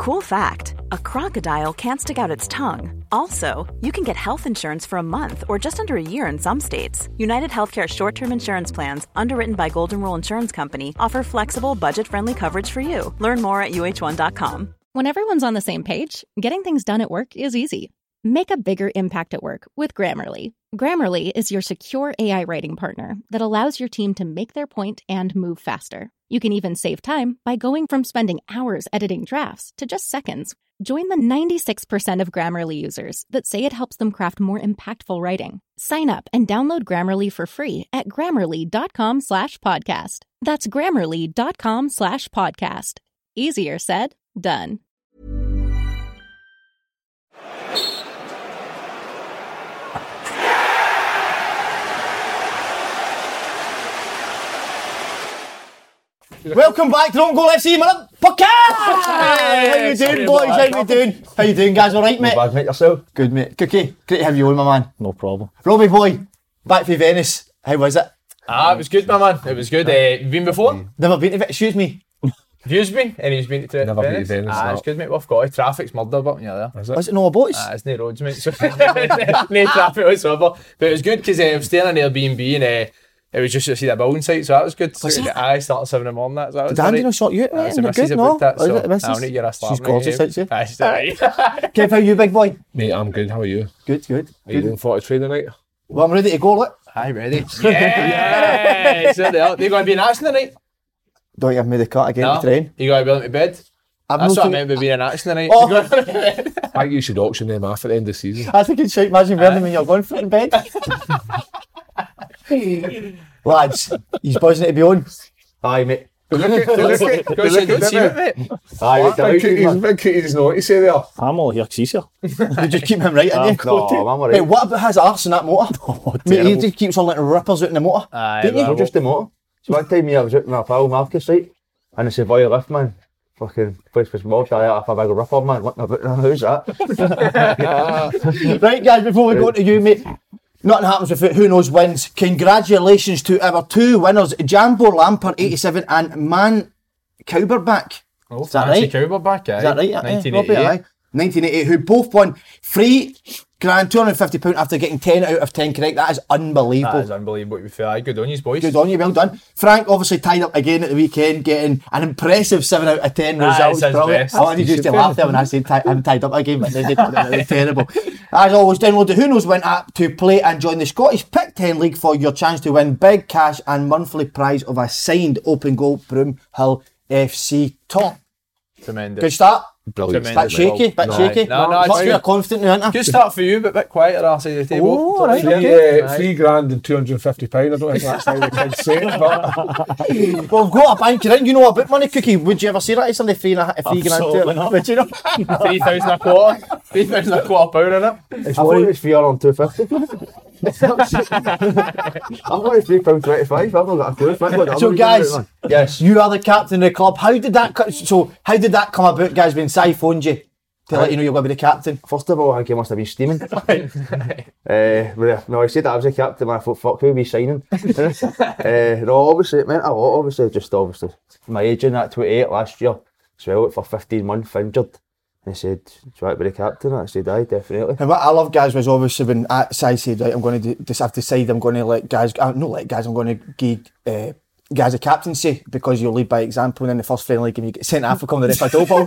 Cool fact, a crocodile can't stick out its tongue. Also, you can get health insurance for a month or just under a year in some states. United Healthcare short-term insurance plans, underwritten by Golden Rule Insurance Company, offer flexible, budget-friendly coverage for you. Learn more at uh1.com. When everyone's on the same page, getting things done at work is easy. Make a bigger impact at work with Grammarly. Grammarly is your secure AI writing partner that allows your team to make their point and move faster. You can even save time by going from spending hours editing drafts to just seconds. Join the 96% of Grammarly users that say it helps them craft more impactful writing. Sign up and download Grammarly for free at grammarly.com/podcast. That's grammarly.com/podcast. Easier said, done. Welcome back to Don't Go Let's See Minute Podcast! How you doing, boys? How you doing? How you doing, guys? All right, mate? Not bad, mate. Yourself? Good, mate. Cookie, great to have you on, my man. No problem. Robbie boy, back from Venice. How was it? It was good, my man. It was good. You been before? Never been to Venice. Excuse me. Have you been? Anyone's been to Never Venice? been to Venice, no. It's good, mate. We've got it. Traffic's murder, but you're there. Is it? Was it no boats? It's no roads, mate. So no traffic whatsoever. But it was good because I was staying in Airbnb and it was just to see the building site, so that was good. I started 7 in the morning. That was Did Andy not sort you out, mate? It's a missus Good, about that, no? so Is it a missus? I'll need your slap. She's gorgeous, isn't she? She's alright. Kev, how you, big boy? Mate, I'm good. How are you? Good, good. Are you doing 43 tonight? Well, I'm ready to go, look. Hi, ready? Yeah! So they're going to be in action tonight? Don't give me the cut again, No. the train. You got to be able to bed? That's what I meant by being in action tonight. Oh. You got to be in bed. I think you should auction them off at the end of the season. I think it's shite, imagine wearing them when you're going for it in bed. Lads, he's buzzing to be on. Aye, mate. Go see it, mate. Aye, big Cooties know what to say there. I'm all here 'cause he's here. You just keep him right, innit? No, I'm alright. Hey, what about his arse in that motor? Mate, he just keeps on letting rippers out in the motor. Didn't you? Not just the motor. So one time I was out with my pal Marcus, right? And I said, boy, lift, man. Fucking place was mobbed. I had a big ripper, man. Looking about, who's that? Right, guys, before we go to you, mate. Nothing happens with it. Who knows wins. Congratulations to our 2 winners, Jambo Lampard 87 and Man Cowberback. Oh, Is that right? Cowberback, Is that right? 1988. 1988, who both won £3,000, £250 after getting 10 out of 10 correct. That is unbelievable. That is unbelievable, to be fair. Good on you, boys. Good on you, well done. Frank obviously tied up again at the weekend, getting an impressive 7 out of 10 results. sounds Brilliant. best. I wanted you to laugh there when I said I'm tied up again, but it was terrible. As always, download the Who Knows When app to play and join the Scottish Pick 10 League for your chance to win big cash and monthly prize of a signed open goal Broomhill FC top. Tremendous. Good start. Brilliant. Bit shaky, bit shaky. No, it's Much good. more confident now, isn't I? Good start for you, but a bit quieter outside the table. Oh, right, £3,000 and £250. I don't think that's how the kids say it, but Well, we've got a bank in. You know about money, Cookie. Would you ever say that to somebody? £3,000 Absolutely not. Would you know? 3,000 a quarter. 3,000 a quarter pound in it. I thought it was £3,250. I'm only £3.25. I've not got a clue. So, guys, Yes. you are the captain of the club. How did that come about, guys, when Si phoned you to let you know you're going to be the captain? First of all, I think he must have been steaming. No, I said that I was a captain, and I thought, fuck, who are we signing? No, obviously, it meant a lot, obviously. My agent at 28 last year, so out for 15 months, injured. And he said, do you want to be the captain? I said, aye, definitely. And what I love, guys, was obviously when Si said, right, I'm going to just have to decide I'm going to let guys, I'm going to give guys a captaincy because you'll lead by example, and in the first friendly game you get sent to Africa on the ref a double.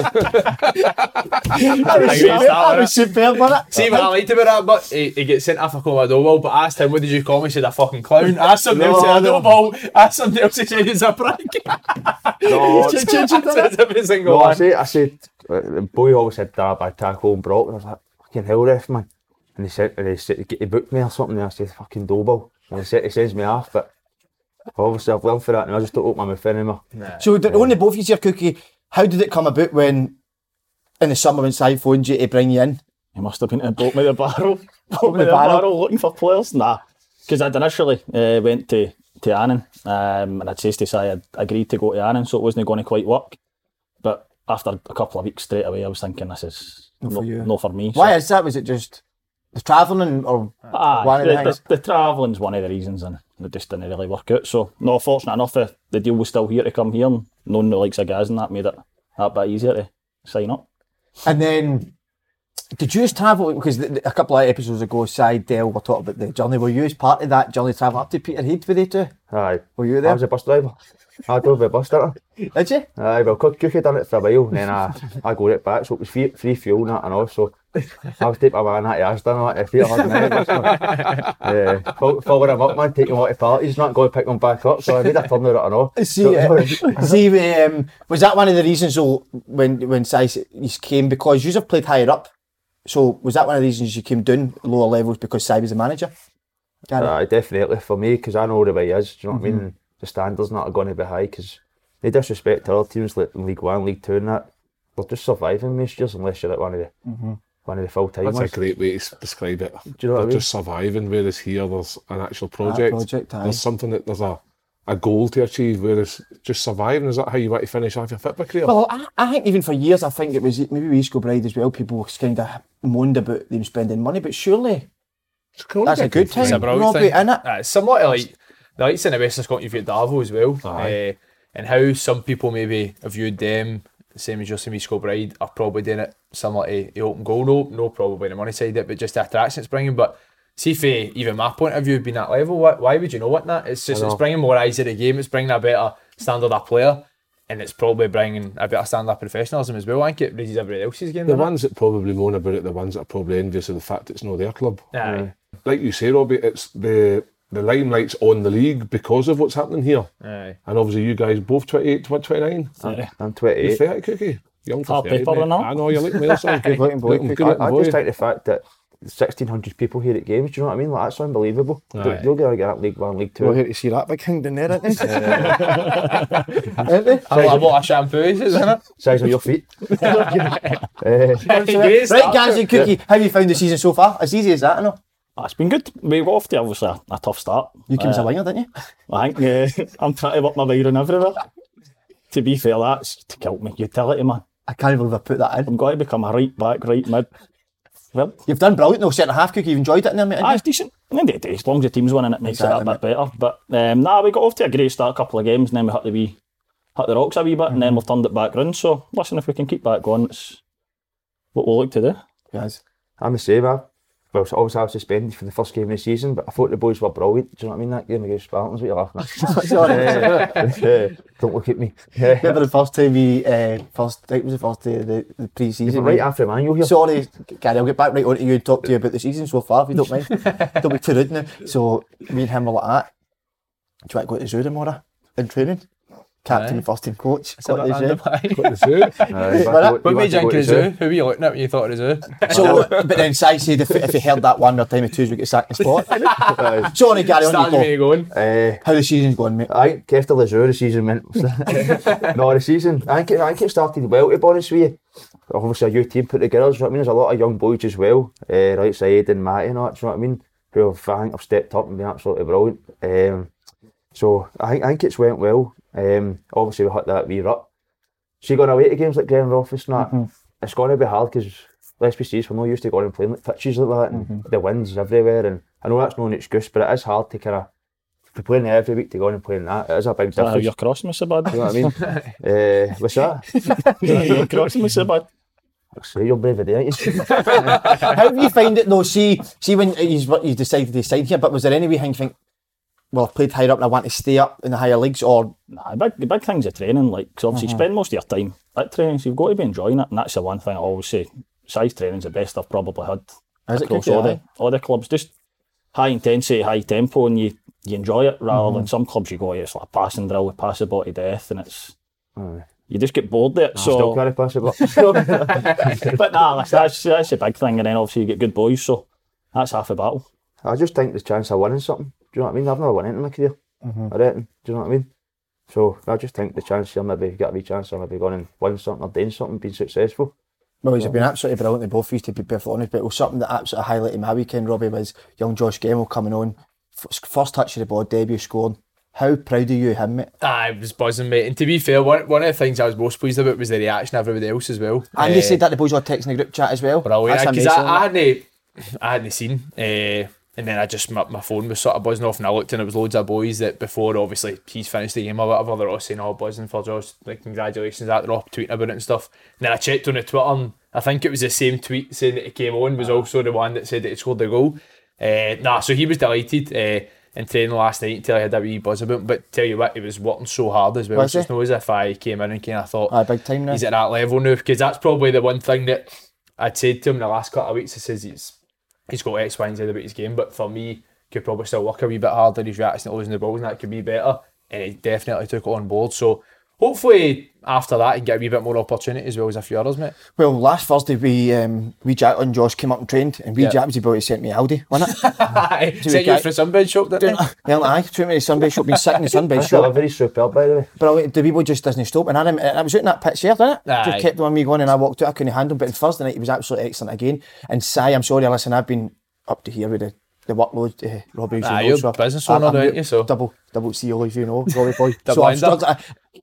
That was superb, wasn't it? See what I liked about that, but he gets sent off a call with a double, but I asked him, what did you call me? He said, a fucking clown. I asked somebody else, he said, a double. I asked somebody else, he said, it's a prank. No, That's every single no, one. I said, the boy always said that by tackle and Brock, and I was like, fucking hell, ref, man. And he said, he booked me or something, and I said, fucking double. And he sends me off, but obviously I've learned for that, and I just don't open my mouth anymore. So, only both of you here, Cookie, how did it come about when, in the summer when Si phoned you to bring you in? He must have been to boat with the barrel. Looking for players. Nah. Because I'd initially went to Annan, and I'd said to Si I'd agreed to go to Annan, so it wasn't going to quite work. But after a couple of weeks straight away, I was thinking, this is not for me. Why is that? Was it just the travelling or one of the things? The travelling's one of the reasons, and it just didn't really work out. So, no, fortunate enough, the deal was still here to come here, and knowing the likes of Gaz and that made it that bit easier sign up. And then, did you just travel? Because a couple of episodes ago, Dale were talking about the journey. Were you as part of that journey travel up to Peterhead with you two? Aye. Were you there? I was a bus driver. I drove a bus driver. Did you? Aye, well, Cookie done it for a while, and then I got it back, so it was free fuel and that and all, so I was taking my man out of Aston and that, following him up, man, taking him out to parties, not going to pick him back up, so I made a turn of it and all. Was that one of the reasons, so when Size came, because you have played higher up, so was that one of the reasons you came down lower levels because Si was the manager? Aye, definitely, for me, because I know the way he is, do you know what I mean? The standards not going to be high, because they disrespect other teams like League 1, League 2 and that. They're just surviving most years unless you're at one of the full-time ones. That's a great way to describe it. Do you know what I mean? Just surviving, whereas here there's an actual project. There's something that there's a goal to achieve, whereas just surviving, is that how you want to finish off your football career? Well, I think even for years, I think it was maybe with East Kilbride as well, people kind of moaned about them spending money, but surely that's a good thing. It's a brilliant thing. It's similar to like the likes in the West of Scotland, you've got Darvo as well, and how some people maybe have viewed them, the same as you're East Kilbride, are probably doing it similar to the Open Goal. No probably the money side of it, but just the attraction it's bringing. But see, if even my point of view being that level, why would you know what that? It's just it's bringing more eyes to the game, it's bringing a better standard of player, and it's probably bringing a better standard of professionalism as well. I think it raises everybody else's game. The ones that probably moan about it, the ones that are probably envious of the fact it's not their club. Like you say, Robbie, it's the limelight's on the league because of what's happening here. Aye. And obviously you guys both 28, 29? I'm 28. You're 30, Cookie. Young for 30, paper and all. I know, you're looking well, son. Looking good I just think the fact that 1,600 people here at games, do you know what I mean? Like, that's unbelievable. They're going to get up League 1, League 2. We're here to see that big thing down there, aren't they? A lot of shampoo, isn't it? Size of your feet. Right, Gaz and Cookie, how have you found the season so far? As easy as that, I know. It's been good. We got off to obviously a tough start. You came as a winger, didn't you? I think I'm trying to work my way around everywhere. To be fair, that's to kill me. Utility, man. I can't believe I put that in. I'm going to become a right back, right mid. Well, you've done brilliant though, centre half, Cookie. You've enjoyed it in there, mate? It's decent. At the end of the day, as long as the team's winning, it makes it a bit better. But we got off to a great start, a couple of games, and then we hit the rocks a wee bit, and then we've turned it back round. So, listen, if we can keep that going, it's what we'll look to do. Yes. I'm the same, Well, obviously I was suspended for the first game of the season, but I thought the boys were brilliant. Do you know what I mean? That game against Spartans, what you're laughing at. Don't look at me. Remember the first time it was the first day of the pre-season. Right after Emmanuel here. Sorry, Gary, I'll get back right onto you and talk to you about the season so far, if you don't mind. Don't be too rude now. So, me and him were like that. Do you want to go to the zoo tomorrow in training? Captain and first team coach. Got the zoo. What made you think of the zoo? Who were you looking at when you thought of the zoo? So, but then Si said if he heard that one more time, he we get sacked in the spot. Sorry, Gary, on you go. How the season's going, mate? I think after the zoo, the season went. No, the season. I think it started well, to be honest with you. Obviously, a youth team put together. Do you know what I mean? There's a lot of young boys as well, right side and Matty and that. Do you know what I mean? Who I think have stepped up and been absolutely brilliant. So I think it's went well. Obviously we hit that wee rut. So going away to games like Glenrothes and that, it's going to be hard because let's be serious, we're not used to going and playing like pitches like that and the winds everywhere, and I know that's not an excuse, but it is hard to kind of be playing every week to go on and playing that. It is a big difference. How you're crossing me so bad? You know what I mean? What's that? You're crossing me so bad. Say you're brave today, aren't you? How do you find it though? See when you decided to sign here, but was there any way you think, well, I've played higher up and I want to stay up in the higher leagues, or? Nah, the big thing's the training, like, because obviously you spend most of your time at training, so you've got to be enjoying it, and that's the one thing I always say. Size training's the best I've probably had across all the clubs. Just high intensity, high tempo, and you enjoy it, rather than some clubs you go, it's like a passing drill with pass the ball to death, and it's... You just get bored there. So still can't pass it, but nah, that's a big thing, and then obviously you get good boys, so that's half the battle. I just think the chance of winning something. Do you know what I mean? I've never won anything in my career. I reckon. Do you know what I mean? So I just think the chance here, maybe get a wee chance of maybe going and win something or doing something, being successful. Well, he's been absolutely brilliant. They both used to be perfectly honest, but it was something that absolutely highlighted my weekend, Robbie, was young Josh Gemmell coming on, first touch of the ball, debut scoring. How proud are you of him, mate? I was buzzing, mate. And to be fair, one of the things I was most pleased about was the reaction of everybody else as well. And they said that the boys were texting the group chat as well. Because I hadn't seen And then my phone was sort of buzzing off, and I looked and it was loads of boys that before obviously he's finished the game or whatever, they're all saying, "Oh, buzzing for Josh, like congratulations," that they're all tweeting about it and stuff. And then I checked on the Twitter, and I think it was the same tweet saying that he came on was also the one that said that he scored the goal. So he was delighted in training last night until I had a wee buzz about him. But tell you what, he was working so hard as well. It's just not as if I came in and kind of thought, big time now. He's at that level now, because that's probably the one thing that I'd said to him in the last couple of weeks. He says he's got X, Y and Z about his game, but for me, could probably still work a wee bit harder. He's reacting to losing the balls and that could be better, and he definitely took it on board. So hopefully after that he can get a wee bit more opportunity as well as a few others, mate. Well, last Thursday we Jack and Josh came up and trained, and Jack was about to send me Aldi, wasn't it? Sent you for a sunbed shop, didn't he? Yeah, I took me to the sunbed shop, been sick in the sunbed shop. Very superb, by the way. But the wee just doesn't stop, and I was out in that pitch there, didn't it? Aye. Just kept on me going, and I walked out, I couldn't handle him. But on Thursday night he was absolutely excellent again. And Si, I'm sorry, listen, I've been up to here with the workload, Robbie. You're a business owner, aren't you? So double CEO, as you know, Robbie boy. So I'm struggling.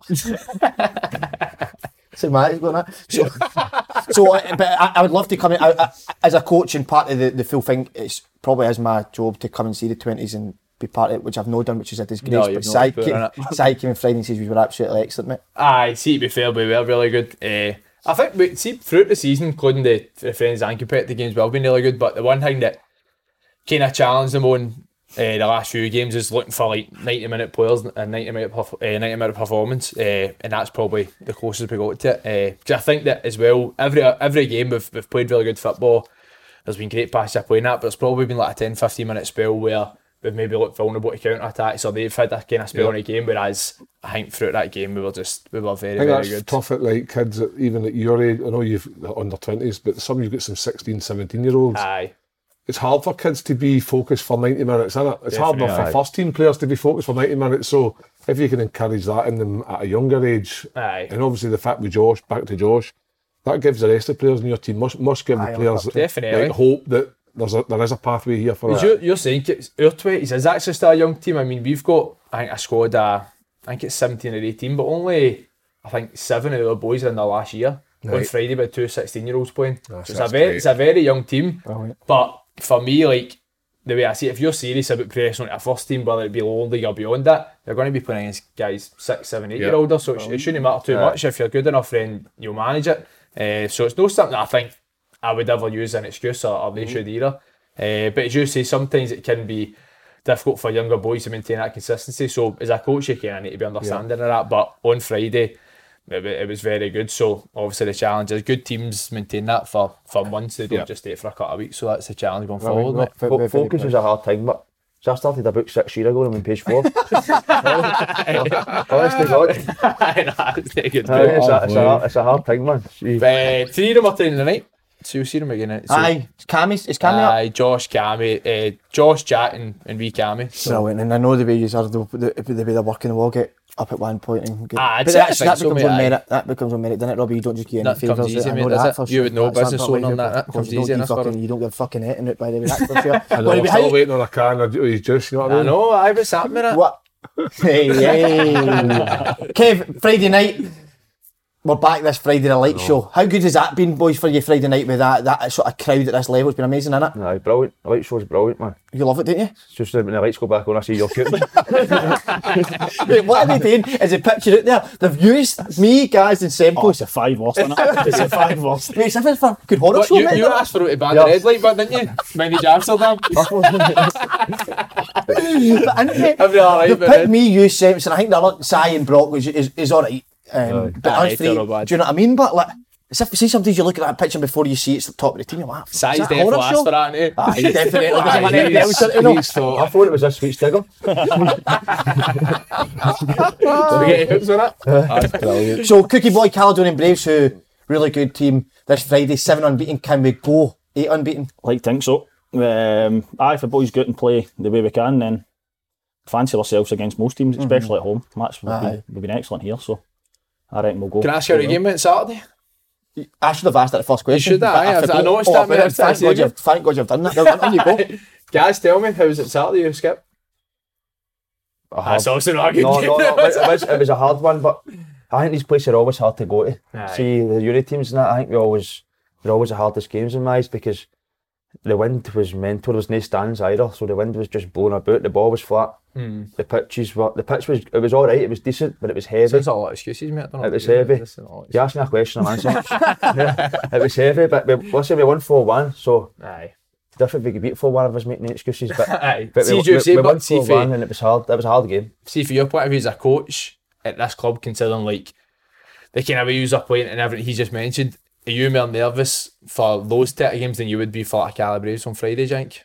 But I would love to come in as a coach, and part of the full thing. It's probably as my job to come and see the 20s and be part of it, which I've not done, which is a disgrace. No, but Si came on Friday and says we were absolutely excellent, mate. Aye, see, to be fair, we were really good. I think throughout the season, including the friends and competitive games, we've been really good. But the one thing that kind of challenged them on the last few games is looking for like 90-minute players and 90-minute performance, and that's probably the closest we got to it. Because I think that as well, every game we've played really good football. There's been great passes of playing that, but it's probably been like a 10-15 minute spell where we've maybe looked vulnerable to counter attacks, or they've had that kind of spell in a game. Whereas I think throughout that game we were very, very good. Tough at like kids even at your age. I know you've under 20s, but some you've got some 16-17-year-olds. Aye. It's hard for kids to be focused for 90 minutes, isn't it? It's hard enough for first team players to be focused for 90 minutes. So if you can encourage that in them at a younger age, and obviously the fact with Josh, back to Josh, that gives the rest of the players in your team must give the players like, hope that there is a pathway here for it. You're saying our 20s is actually still a young team. I mean, we've got, I think, a squad I think it's 17 or 18, but only I think 7 of the boys are in their last year. Right. On Friday, about 2 16-year-olds playing. So it's a very young team. Right. But for me, like the way I see it, if you're serious about progressing onto a first team, whether it be lower league or beyond that, you're going to be playing against guys 6, 7, 8-year-older. So it shouldn't matter too much. If you're good enough, then you'll manage it. So it's not something that I think I would ever use as an excuse, or they should either. But as you say, sometimes it can be difficult for younger boys to maintain that consistency. So as a coach, you kind of need to be understanding of that. But on Friday, it was very good. So obviously the challenge is good teams maintain that for months. They don't just stay for a couple of weeks. So that's the challenge going forward. Focus is a hard thing, but so I started about 6 years ago and I'm on page 4. Honestly, God. It's a hard thing, man. 3 of them are training tonight. So you'll see them again. So, aye, it's Cammy up? Aye, Josh, Cammy, Josh, Jack and wee Cammy. Brilliant, and I know the way you are, the way they're working, they will get up at one point and get... But that becomes on merit, doesn't it, Robbie? You don't just get any favours. Easy, mate, does it? You would know business owner on that. That comes easy enough for him. You don't get fucking hitting it, by the way, that's for sure. I know, I'm still waiting on a can of his juice, you know what I mean? I know, I was happening. What? Hey. Kev, Friday night. We're back this Friday the light show. How good has that been, boys, for you Friday night with that sort of crowd at this level? It's been amazing, isn't it? Aye, brilliant. The light show's brilliant, man. You love it, don't you? It's just when the lights go back on, I see you're cute. Wait, what are they doing? Is it picture out there? They've used me, Gaz and Sempo. It's a 5 worst, isn't it? It's a 5 worst. Wait, it's a good horror show, mate. You asked for it to ban the red light, but didn't you? Manage Amsterdam. They've picked me, you, Semps, and I think the other Si and Brock is alright. But us three, do you know what I mean? But like, as if you see sometimes you look at that picture before you see it's the top of the team, you're like, Size definitely last for that, innit? Aye, definitely. I thought it was a sweet sticker. Did we get hoops on it? That's brilliant. So, Cookie Boy, Caledonian Braves, who really good team this Friday, 7 unbeaten. Can we go 8 unbeaten? Like, think so. If the boys go out and play the way we can, then fancy ourselves against most teams, especially at home. We've been excellent here, so I reckon we'll go. Can I ask you how the game went Saturday? I should have asked that the first question. You should have. I noticed that. Thank God you've done that. On you go. Guys, tell me, how was it Saturday, you Skip? That's also not a good game. It was a hard one, but I think these places are always hard to go to. See, the Euro teams and that, I think they're always the hardest games in my eyes, because the wind was mental. There was no stands either, so the wind was just blowing about. The ball was flat. The pitch was all right. It was decent, but it was heavy. There's a lot of excuses, mate. It was heavy. You asked me a question, I'm answering. It was heavy, but we won 4-1, so different if we could beat 4-1 of us making any excuses. But, but we won 4-1 and it was hard. It was a hard game. See, for your point of view as a coach at this club, considering like the kind of way you're playing and everything he just mentioned, are you more nervous for those type of games than you would be for a Calabraves on Friday, do you think?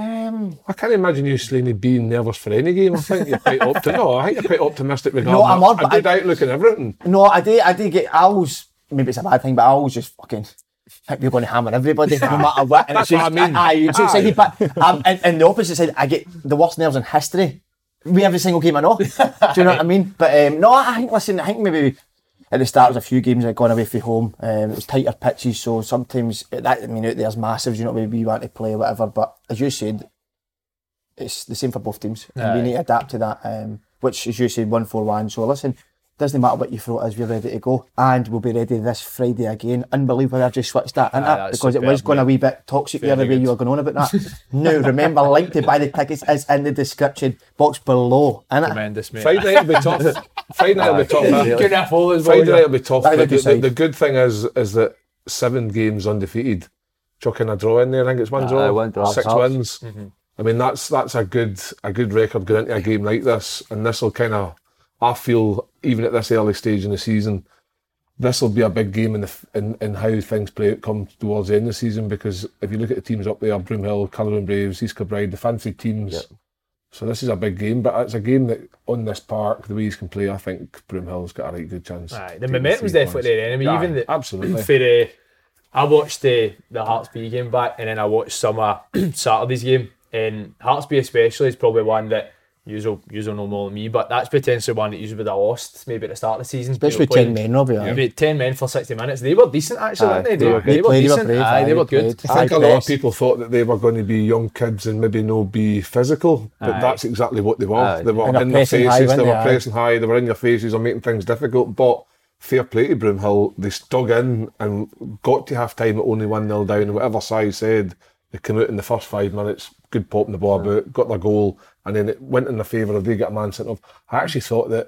I can't imagine you, Slaney, being nervous for any game. I think you're quite optimistic regarding a good outlook and everything. No, I always, maybe it's a bad thing, but I always just fucking think we're going to hammer everybody no matter what. And That's what I mean. It's excited, but and the opposite side, I get the worst nerves in history with every single game I know. Do you know what I mean? But no, I think maybe at the start, there was a few games I'd gone away from home. It was tighter pitches, so sometimes out there's massive. You know, maybe you want to play or whatever. But as you said, it's the same for both teams, and we need to adapt to that. Which, as you said, 1-4-1. So listen, doesn't matter what you throw at us, we're ready to go, and we'll be ready this Friday again. Unbelievable, I've just switched that, because it was going a wee bit toxic the other way you were going on about that. Now remember, link to buy the tickets is in the description box below. Tremendous, mate. Friday night will be tough. Friday night will be tough. Friday night will be tough. But the good thing is that 7 games undefeated, chucking a draw in there. I think it's one draw, 6 wins. Mm-hmm. I mean, that's a good record going into a game like this, and this will kind of, I feel, even at this early stage in the season, this will be a big game in how things play out come towards the end of the season, because if you look at the teams up there, Broomhill, Cullerin Braves, East Kilbride, the fancy teams. Yep. So this is a big game, but it's a game that on this park, the way he's can play, I think Broomhill's got a right good chance. The momentum's definitely there. Anyway, absolutely. I watched the Hearts B game back, and then I watched some Saturday's game, and Hearts B especially is probably one that you'll know more than me, but that's potentially one that you would have lost maybe at the start of the season. Especially 10 men, Robbie. 10 men for 60 minutes. They were decent, actually, weren't they? They were decent. They were good. I think a lot of people thought that they were going to be young kids and maybe no be physical, but that's exactly what they were. They were in their faces, they were pressing high, they were in your faces and making things difficult, but fair play to Broomhill, they stuck in and got to half time at only 1-0 down, and whatever Si said, they came out in the first 5 minutes, good popping the ball about, got their goal, and then it went in their favour of they got a man sent off. I actually thought that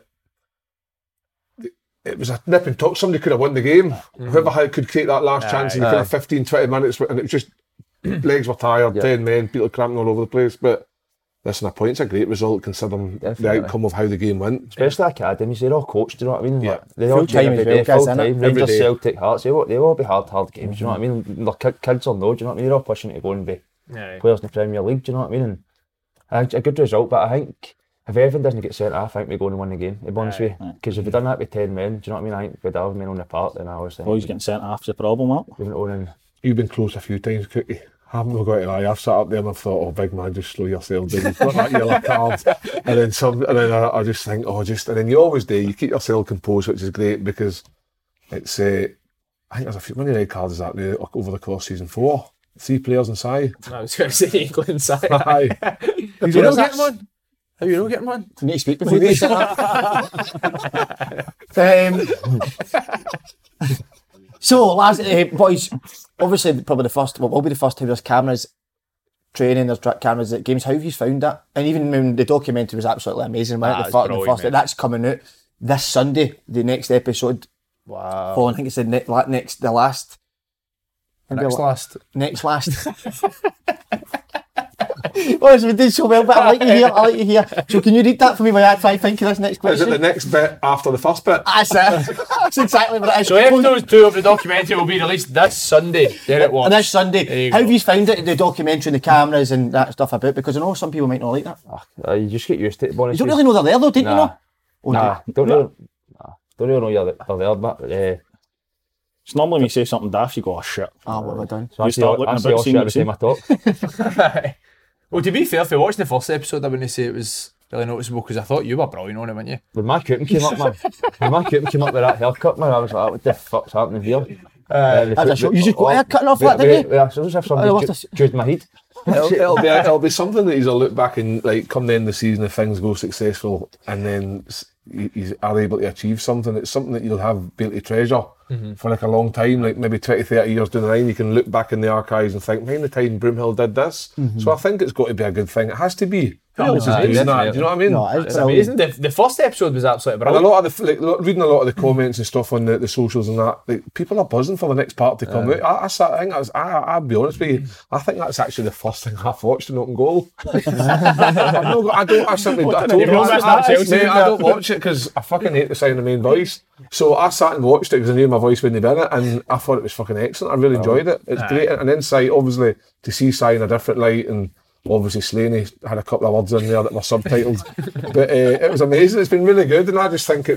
it was a nip and tuck. Somebody could have won the game. Whoever could take that last chance in the kind of 15-20 minutes, and it was just legs were tired, 10 men, people cramping all over the place. But listen, a point's a great result considering the outcome of how the game went. Especially academies, they're all coached, do you know what I mean? Yeah. They're all full-time as well, guys, isn't it? Rangers, Celtic, Hearts, they all be hard games, do you know what I mean? Their kids will know, do you know what I mean? They're all pushing to go and be players in the Premier League, do you know what I mean? And a good result, but I think if Evan doesn't get sent off, I think we go and win the game, to be honest with you. Because if we'd done that with 10 men, do you know what I mean? I think we'd have men on the park, then I was thinking. Boys getting sent off is a problem, Mark. You've been close a few times, Cookie. I haven't got to lie. I've sat up there and I've thought, big man, just slow yourself down. You've got that yellow card. and then I just think, and then you always do. You keep yourself composed, which is great, because it's, I think there's a few, many red cards that there over the course of season 4. 3 players inside. I was going to say England side. Aye. Have you not getting one? Have you not getting one? You need to speak before you say So, lads, boys, obviously probably the first, will be the first time there's cameras training, there's cameras at games. How have you found that? And even when the documentary was absolutely amazing, the first that's coming out this Sunday, the next episode. Wow. I think it's the last. Next last. Oh, we did so well, but I'll let you hear. So can you read that for me while I try to think of this next question? Is it the next bit after the first bit? That's it. That's exactly what it is. So episode 2 of the documentary will be released this Sunday. There it was. This Sunday. How have you found it, the documentary and the cameras and that stuff about? Because I know some people might not like that. You just get used to it. You don't really know they're there though, don't you know? Don't really know they're there, but... It's normally when you say something daft, you go, shit. What have I done? So you start looking about shit every time I talk. Well, to be fair, if you watched the first episode, I wouldn't say it was really noticeable, because I thought you were brilliant on it, weren't you? When my coupon came up, man. When my coupon came up with that haircut, man, I was like, what the fuck's happening here? You just got a haircut off that, didn't you? Yeah, so just have somebody chewed my head. It'll be something that he's a look back and, like, come the end of the season if things go successful, and then you are able to achieve something. It's something that you'll be able to treasure for like a long time, like maybe 20, 30 years down the line. You can look back in the archives and think, man, the time Broomhill did this. So I think it's got to be a good thing. It has to be. Who else is doing that? Do you know what I mean? No, It's amazing. The first episode was absolutely And brilliant. a lot of reading a lot of the comments and stuff on the socials and that, like, people are buzzing for the next part to come out. I'll be honest with you, I think that's actually the first thing I've watched in Open Goal. I don't watch it because I fucking hate the sound of my own voice. So I sat and watched it because I knew my voice wouldn't be in it, and I thought it was fucking excellent. I really enjoyed it. It's great, and insight, obviously, to see Si in a different light, and obviously Slaney had a couple of words in there that were subtitled, but it was amazing. It's been really good, and I just think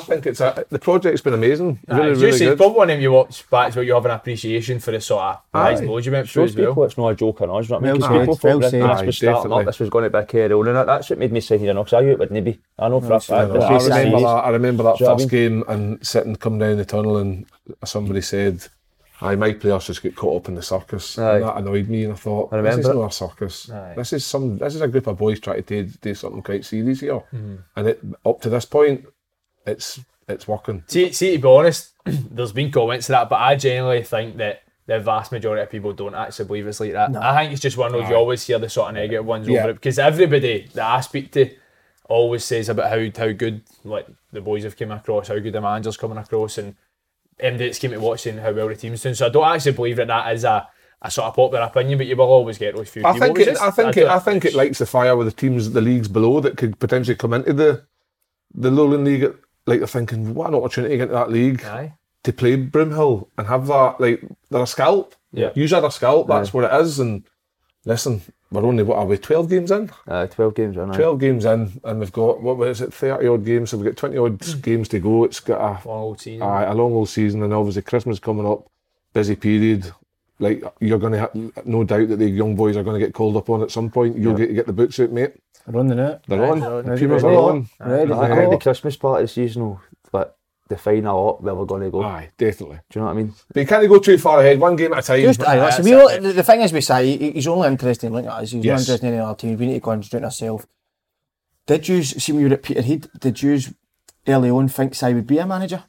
the project's been amazing. Really good. Probably one of them you watch back where you have an appreciation for the sort of rise and lows you went through as well. People it's not a joke on us, you know what I mean? Well Because people thought said. this was starting up, this was going to be a carry on, and that's what made me say here, because I knew it wouldn't be. I know for a fact. I remember that Do you know what I first game and coming down the tunnel, and somebody said, my players just get caught up in the circus. And that annoyed me, and I thought, this is not a circus. This is a group of boys trying to do something quite serious here. And up to this point, it's working. See, to be honest, there's been comments to that, but I genuinely think that the vast majority of people don't actually believe it's like that. No. I think it's just one of those, you always hear the sort of negative ones over it, because everybody that I speak to always says about how good like the boys have come across, how good the manager's coming across, and MD's came to watching how well the team's doing. So I don't actually believe that is a sort of popular opinion, but you will always get those few people. I think it lights the fire with the teams, the leagues below that could potentially come into the Lowland League. Like they're thinking, what an opportunity to get into that league to play Broomhill and have that. Like they're a scalp. Yeah, use are a scalp. That's what it is. And listen, we're only 12 games in? 12 games in. 12 games in, and we've got 30 odd games. So we've got 20 odd games to go. It's got a long old season. A long old season, and obviously Christmas coming up, busy period. Like you're going to have no doubt that the young boys are going to get called upon at some point. You'll get the boots out, mate. They're on the net. They're on. Pumas are on. I think the Christmas part of the season will define a lot where we're going to go. Aye, definitely. Do you know what I mean? But you can't go too far ahead. One game at a time. The thing is with Si, he's only interested in looking at us. He's not interested in any other teams. We need to concentrate on ourselves. Did you see when you were at Peterhead? Did you early on think Si would be a manager?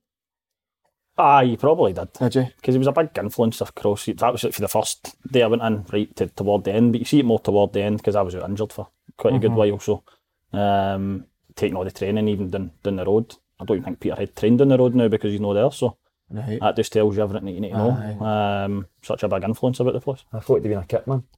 Aye, probably did. Did you? Because he was a big influence across. That was it for the first day I went in, right toward the end. But you see it more toward the end because I was out injured for quite a good while. So taking all the training even down the road. I don't even think Peterhead trained down the road now because he's not there. So that just tells you everything that you need to know. Such a big influence about the place. I thought he'd been a kit man.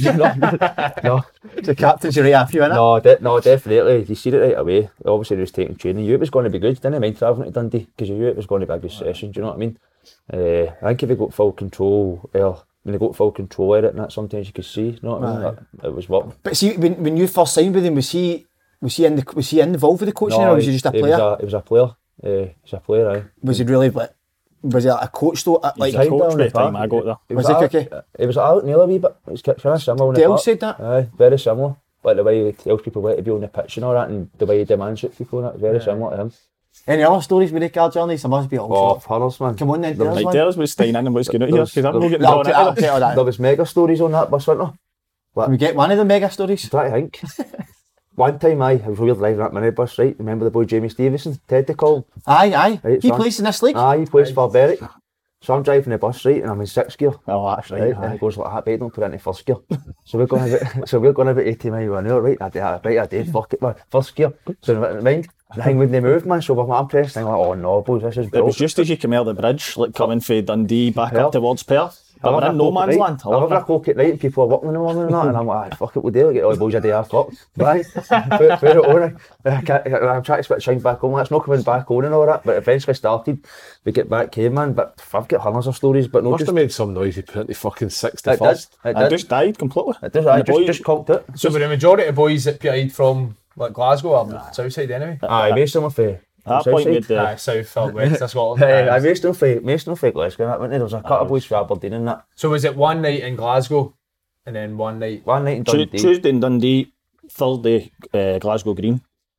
No. The captain's right after you, innit? No, definitely. You see it right away. Obviously, he was taking training. You knew it was going to be good. Didn't mind travelling to Dundee because you knew it was going to be a good session. Do you know what I mean? I think if he got full control, when they got full control of it, and that sometimes you could see. You know what I mean? It was working. But see, when you first signed with him, was he involved with the coaching, or was he just a player? He was a player. He's a player. Aye. Was he really? Was he a coach though? Like a coach by the time I got there. Was he Cookie? He was out near a wee bit. It was kind of similar. Dale said that. Aye, very similar. Like the way he tells people where to be on the pitch and all that, and the way he demands it people, and that very similar to him. Any other stories with the car journeys? There must be all sorts. Hurdles, man. Come on then, tell us one. Tell us what's staying in and what's going out here, because I'm not getting on it. There was mega stories on that bus, wasn't there? Can we get one of the mega stories? I think. One time we were driving that minibus, right? Remember the boy Jamie Stevenson? Ted they call him. Aye. Right, he plays in this league? Aye, he plays for Berwick. So I'm driving the bus, right, and I'm in 6th gear. Oh, that's right. And it goes like that, but don't put it into 1st gear. So we're going about 80 miles an hour, right? I did, fuck it, man. 1st gear. So mind, the thing wouldn't move, man. So I'm pressed, I'm like, oh no, boys, this is brutal. It was just as you came out of the bridge, like coming from Dundee back up towards Perth. But we're in no man's land. I love that clock at night and people are working in the morning and that, and I'm like, fuck it, we'll do it, get all the boys a day off clock. Right? Put it on. I'm trying to switch things back on, it's not coming back on and all that, but eventually started, we get back here, man, but I've got hundreds of stories, but no, must have made some noise, he put into fucking 61st. It did. I just died completely. It does, I just conked it. So were the majority of boys at Peterhead from like Glasgow or Southside anyway? Aye, most of them were that point with the south or west of Scotland. I most of them for Glasgow. There was a couple of boys from Aberdeen and that. So was it one night in Glasgow and then one night in Dundee? Tuesday in Dundee, Thursday Glasgow Green.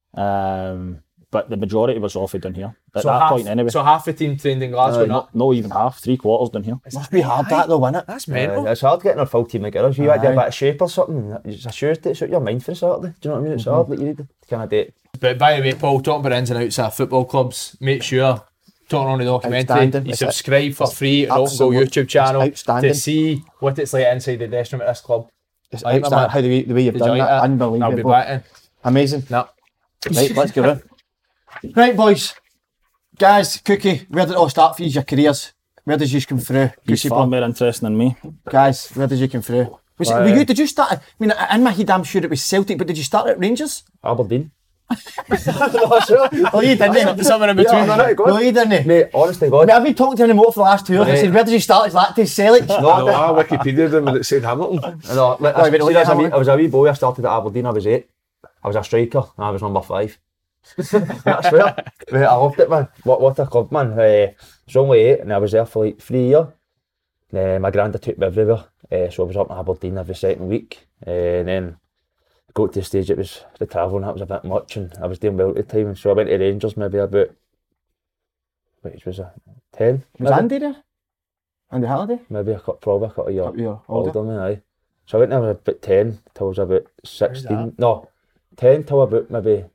But the majority was off down here at so that point anyway. So half the team trained in Glasgow? No, even half, 3/4 down here. It must be hard that though, isn't it? That's mental. It's hard getting a full team together. You had to do a bit of shape or something. It's a shirt to suit your mind for Saturday. Do you know what I mean? It's hard. Like you need to kind of do it But by the way, Paul, talking about ins and outs of football clubs, make sure, talking on the documentary, you subscribe for free to the Open Goal YouTube channel to see what it's like inside the dressing room at this club. It's outstanding how the way you've done that. Unbelievable. I'll be back in. Amazing. No. Right, let's go on. Right, boys. Guys, Cookie, where did it all start for you, your careers? Where did you come through? He's far more interesting than me. Guys, where did you come through? Did you start? I mean, in my head, I'm sure it was Celtic, but did you start at Rangers? Aberdeen. Oh, you didn't. Something in between. No, you didn't. Mate, honest to God. Mate, I've been talking to him remote for the last 2 hours. I said, where did you start? Is that to Celtic? No, I Wikipedia'd him and it said Hamilton. No, I was a wee boy. I started at Aberdeen. I was 8. I was a striker. And I was number 5. I swear. Mate, I loved it, man. What a club, man. I was only 8 and I was there for like 3 years. My granddad took me everywhere. So I was up in Aberdeen every second week. And then got to the stage it was the travelling, that was a bit much, and I was doing well at the time, and so I went to Rangers maybe about, which was 10. Was Andy there? Andy Halliday? Maybe probably a couple of years older than me, aye. So I went there about 10 till I was about 16. No, 10 till about maybe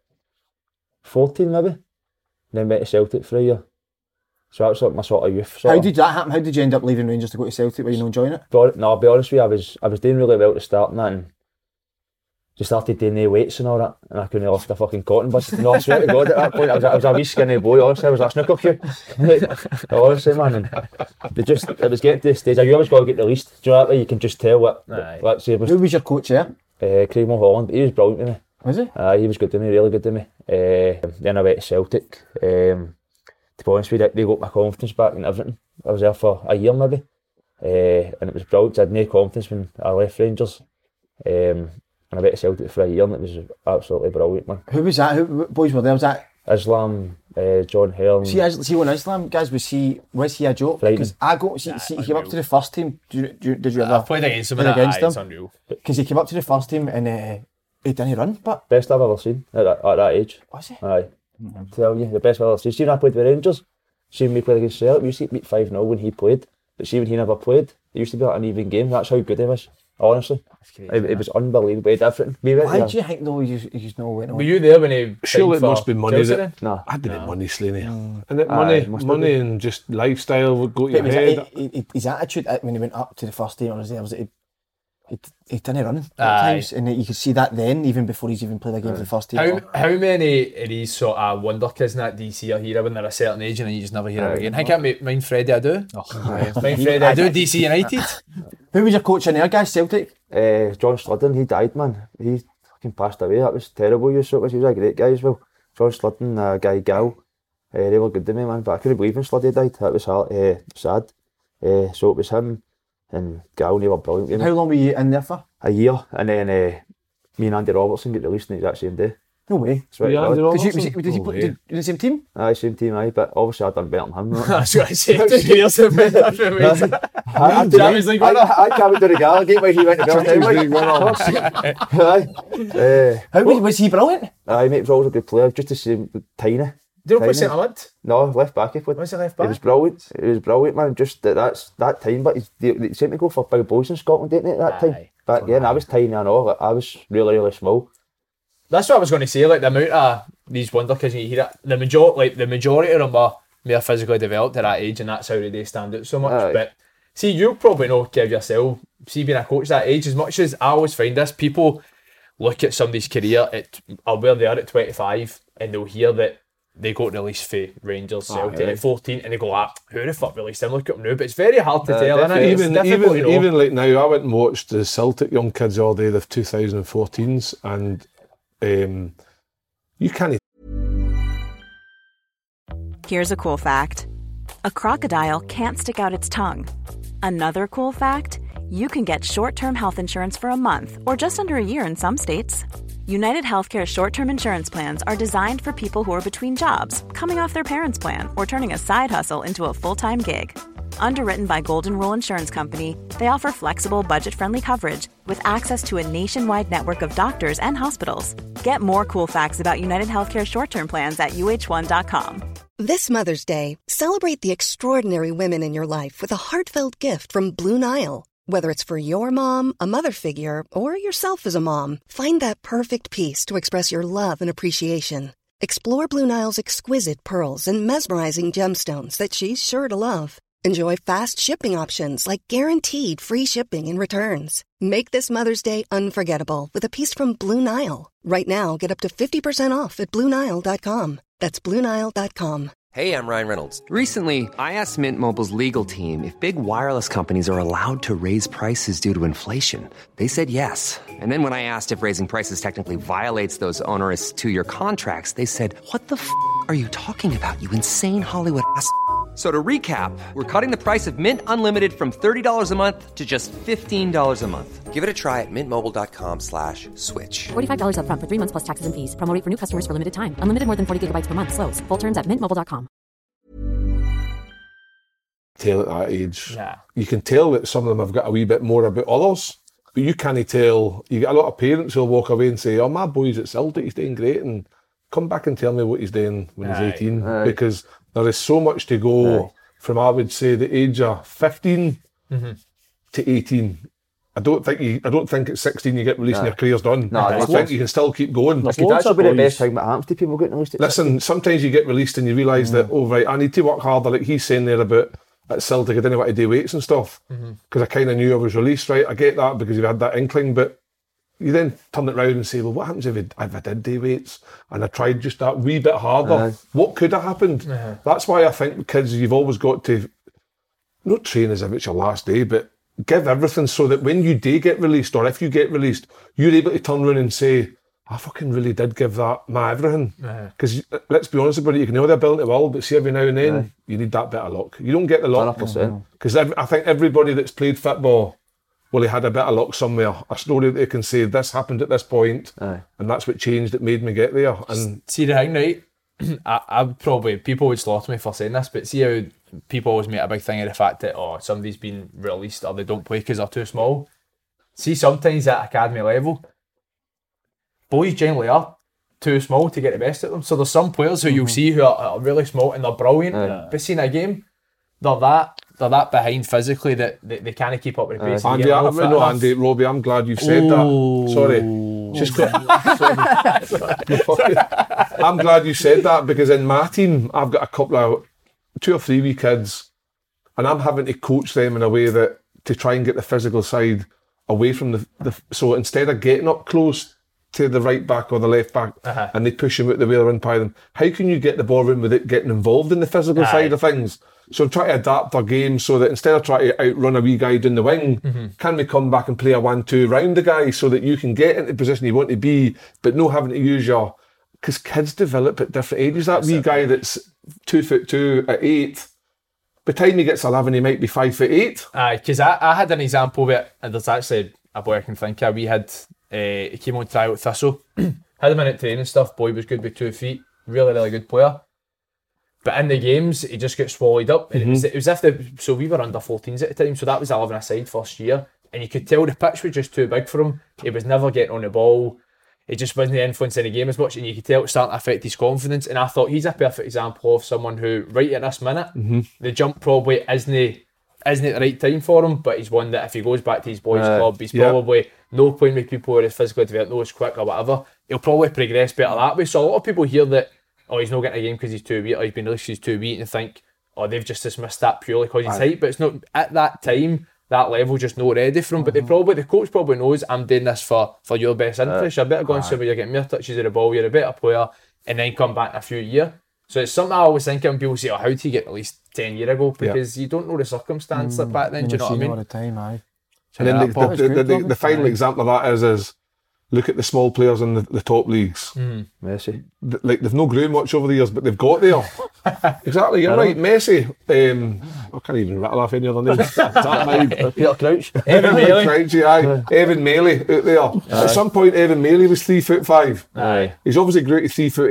14 maybe. And then went to Celtic for a year. So that was like my sort of youth. How did that happen? How did you end up leaving Rangers to go to Celtic? Were you not enjoying it? No, I'll be honest with you, I was doing really well to start and that, and just started doing the weights and all that, and I couldn't lift a fucking cotton bud. No, I swear to God, at that point, I was a wee skinny boy, honestly, I was like a snooker cue. Honestly, man, and it was getting to the stage, you always got to get released. Do you know that way? You can just tell what say. Who was your coach there? Craig Mulholland, he was brilliant to me. Was he? He was good to me, really good to me. Then I went to Celtic. To be honest with you, they got my confidence back and everything. I was there for a year maybe, and it was brilliant. I had no confidence when I left Rangers. And I went to Celtic for a year and it was absolutely brilliant, man. Who was that? Who boys were there? Was that Islam, John Hearn? See when Islam, guys, was he a joke? Because I got he came up to the first team. Did you ever? I've played against him. It's unreal. Because he came up to the first team and he didn't run, but best I've ever seen at that age. Was he? Aye. Tell you, the best I've ever seen. See when I played with Rangers, see when we played against Celtic, we used to beat 5-0 when he played. But see when he never played, it used to be like an even game. That's how good he was. Honestly, it was unbelievable. Everything. Why do you think though you not went on? Were you there when he? Surely it must be money. No, I didn't money, Slaney. And money and just lifestyle would go to your head. His attitude when he went up to the first team on his day was that he didn't run at times, and you could see that then even before he's even played a game for the first team. How many of these sort of wonder kids in that DC are here when they're a certain age and you just never hear them again? I can't mind Freddie Adu. Mind Freddie Adu, DC United. Who was your coach in there, guys? Celtic? John Sludden. He died, man. He fucking passed away. That was terrible. He was a great guy as well. John Sludden, Guy Gal. They were good to me, man. But I couldn't believe when Sluddy died. That was sad. So it was him and Gal. They were brilliant. How long were you in there for? A year, and then me and Andy Robertson get released in the exact same day. No way. Did he play in the same team? Aye, same team, aye, but obviously I'd done better than him. I was going to say, 2 years of I can't do the Gallagher when he went to Belgium. How was he brilliant? Aye, mate, was always a good player, just the same, tiny. Did he play centre mid? No, left back he played. Was he left back? It was brilliant, man, just that's that time, but they seemed to go for big boys in Scotland, didn't they, at that time? Back then, I was tiny and all, I was really, really small. That's what I was going to say, like the amount of these wonder kids you hear it, the majority of them are more physically developed at that age and that's how they stand out so much. Aye. But see, you probably not give yourself, see being a coach that age, as much as I always find this, people look at somebody's career or where they are at 25 and they'll hear that they got released for Rangers, Celtic at 14 and they go, who the fuck released him? Look at them now. But it's very hard to tell, isn't it? Even like now, I went and watched the Celtic young kids all day, the 2014s, and you can't. Here's a cool fact. A crocodile can't stick out its tongue. Another cool fact, you can get short-term health insurance for a month or just under a year in some states. United Healthcare short-term insurance plans are designed for people who are between jobs, coming off their parents' plan, or turning a side hustle into a full-time gig. Underwritten by Golden Rule Insurance Company, they offer flexible, budget-friendly coverage with access to a nationwide network of doctors and hospitals. Get more cool facts about United Healthcare short-term plans at uh1.com. This Mother's Day, celebrate the extraordinary women in your life with a heartfelt gift from Blue Nile. Whether it's for your mom, a mother figure, or yourself as a mom, find that perfect piece to express your love and appreciation. Explore Blue Nile's exquisite pearls and mesmerizing gemstones that she's sure to love. Enjoy fast shipping options like guaranteed free shipping and returns. Make this Mother's Day unforgettable with a piece from Blue Nile. Right now, get up to 50% off at BlueNile.com. That's BlueNile.com. Hey, I'm Ryan Reynolds. Recently, I asked Mint Mobile's legal team if big wireless companies are allowed to raise prices due to inflation. They said yes. And then when I asked if raising prices technically violates those onerous two-year contracts, they said, "What the f*** are you talking about, you insane Hollywood ass?" So to recap, we're cutting the price of Mint Unlimited from $30 a month to just $15 a month. Give it a try at mintmobile.com/switch. $45 up front for 3 months plus taxes and fees. Promo rate for new customers for limited time. Unlimited more than 40 gigabytes per month. Slows full terms at mintmobile.com. Tell at that age. Yeah. You can tell that some of them have got a wee bit more about others, but you can't tell. You get a lot of parents who'll walk away and say, "Oh, my boy's at Celtic, he's doing great," and come back and tell me what he's doing when he's 18. Because there is so much to go from, I would say, the age of 15 to 18. I don't think at 16 you get released and your career's done. No, I think you can still keep going. That's probably the best thing that happens to people getting released at 16. Listen, sometimes you get released and you realise that, oh right, I need to work harder. Like he's saying there about at Celtic, I didn't want to do weights and stuff because I kind of knew I was released, right? I get that because you've had that inkling, but you then turn it round and say, well, what happens if I did do weights and I tried just that wee bit harder? What could have happened? That's why I think with kids, you've always got to not train as if it's your last day, but give everything so that when you do get released, or if you get released, you're able to turn around and say, I fucking really did give that my everything. Because let's be honest about it, you can know the ability well, but see every now and then, you need that bit of luck. You don't get the luck. 100%. Because I think everybody that's played football, well, he had a bit of luck somewhere, a story that they can say, this happened at this point, and that's what changed, it made me get there. And see the thing, right? I probably, people would slaughter me for saying this, but see how people always make a big thing of the fact that, somebody's been released or they don't play because they're too small. See, sometimes at academy level, boys generally are too small to get the best of them. So there's some players who you'll see who are really small and they're brilliant, but see in a game, they're that behind physically that they can't keep up with the pace. Andy, Robbie, I'm glad you've said that. Sorry. I'm glad you said that, because in my team, I've got a couple of 2 or 3 wee kids, and I'm having to coach them in a way that to try and get the physical side away from the so instead of getting up close to the right back or the left back and they push him out the way they're in by them, how can you get the ball in without getting involved in the physical side of things? So I'm trying to adapt our game so that instead of trying to outrun a wee guy down the wing, can we come back and play a 1-2 round the guy so that you can get into the position you want to be, but no having to use your... Because kids develop at different ages. That wee guy that's 2'2" at 8, by the time he gets 11, he might be 5'8". Because I had an example of it, and there's actually a boy I can think of. We had, he came on trial with Thistle, had him in at training stuff, boy was good with 2 feet, really, really good player. But in the games, he just gets swallowed up. And it was so we were under 14s at the time, so that was 11 aside first year. And you could tell the pitch was just too big for him. He was never getting on the ball. He just wasn't influencing the game as much, and you could tell it was starting to affect his confidence. And I thought he's a perfect example of someone who, right at this minute, the jump probably isn't the right time for him, but he's one that if he goes back to his boys' club, he's probably no playing with people who are physically developed, no as quick or whatever. He'll probably progress better that way. So a lot of people hear that, he's not getting a game because he's too weak, or he's been released because he's too weak, and think, they've just dismissed that purely because he's height. But it's not, at that time, that level just not ready for him. But the coach probably knows, I'm doing this for your best interest. You're better going somewhere you're getting more touches of the ball, you're a better player, and then come back in a few years. So it's something I always think of when people say, how did he get released 10 years ago? Because you don't know the circumstance like back then, do you know what I mean? All the time, aye. And then the final example of that is look at the small players in the top leagues. Messi. They've no grown much over the years, but they've got there. Exactly, you're right. Messi. I can't even rattle off any other names. Peter Crouch. Evan Maley. Evan Maley out there. At some point, Evan Maley was 3'5". Aye. He's obviously grew to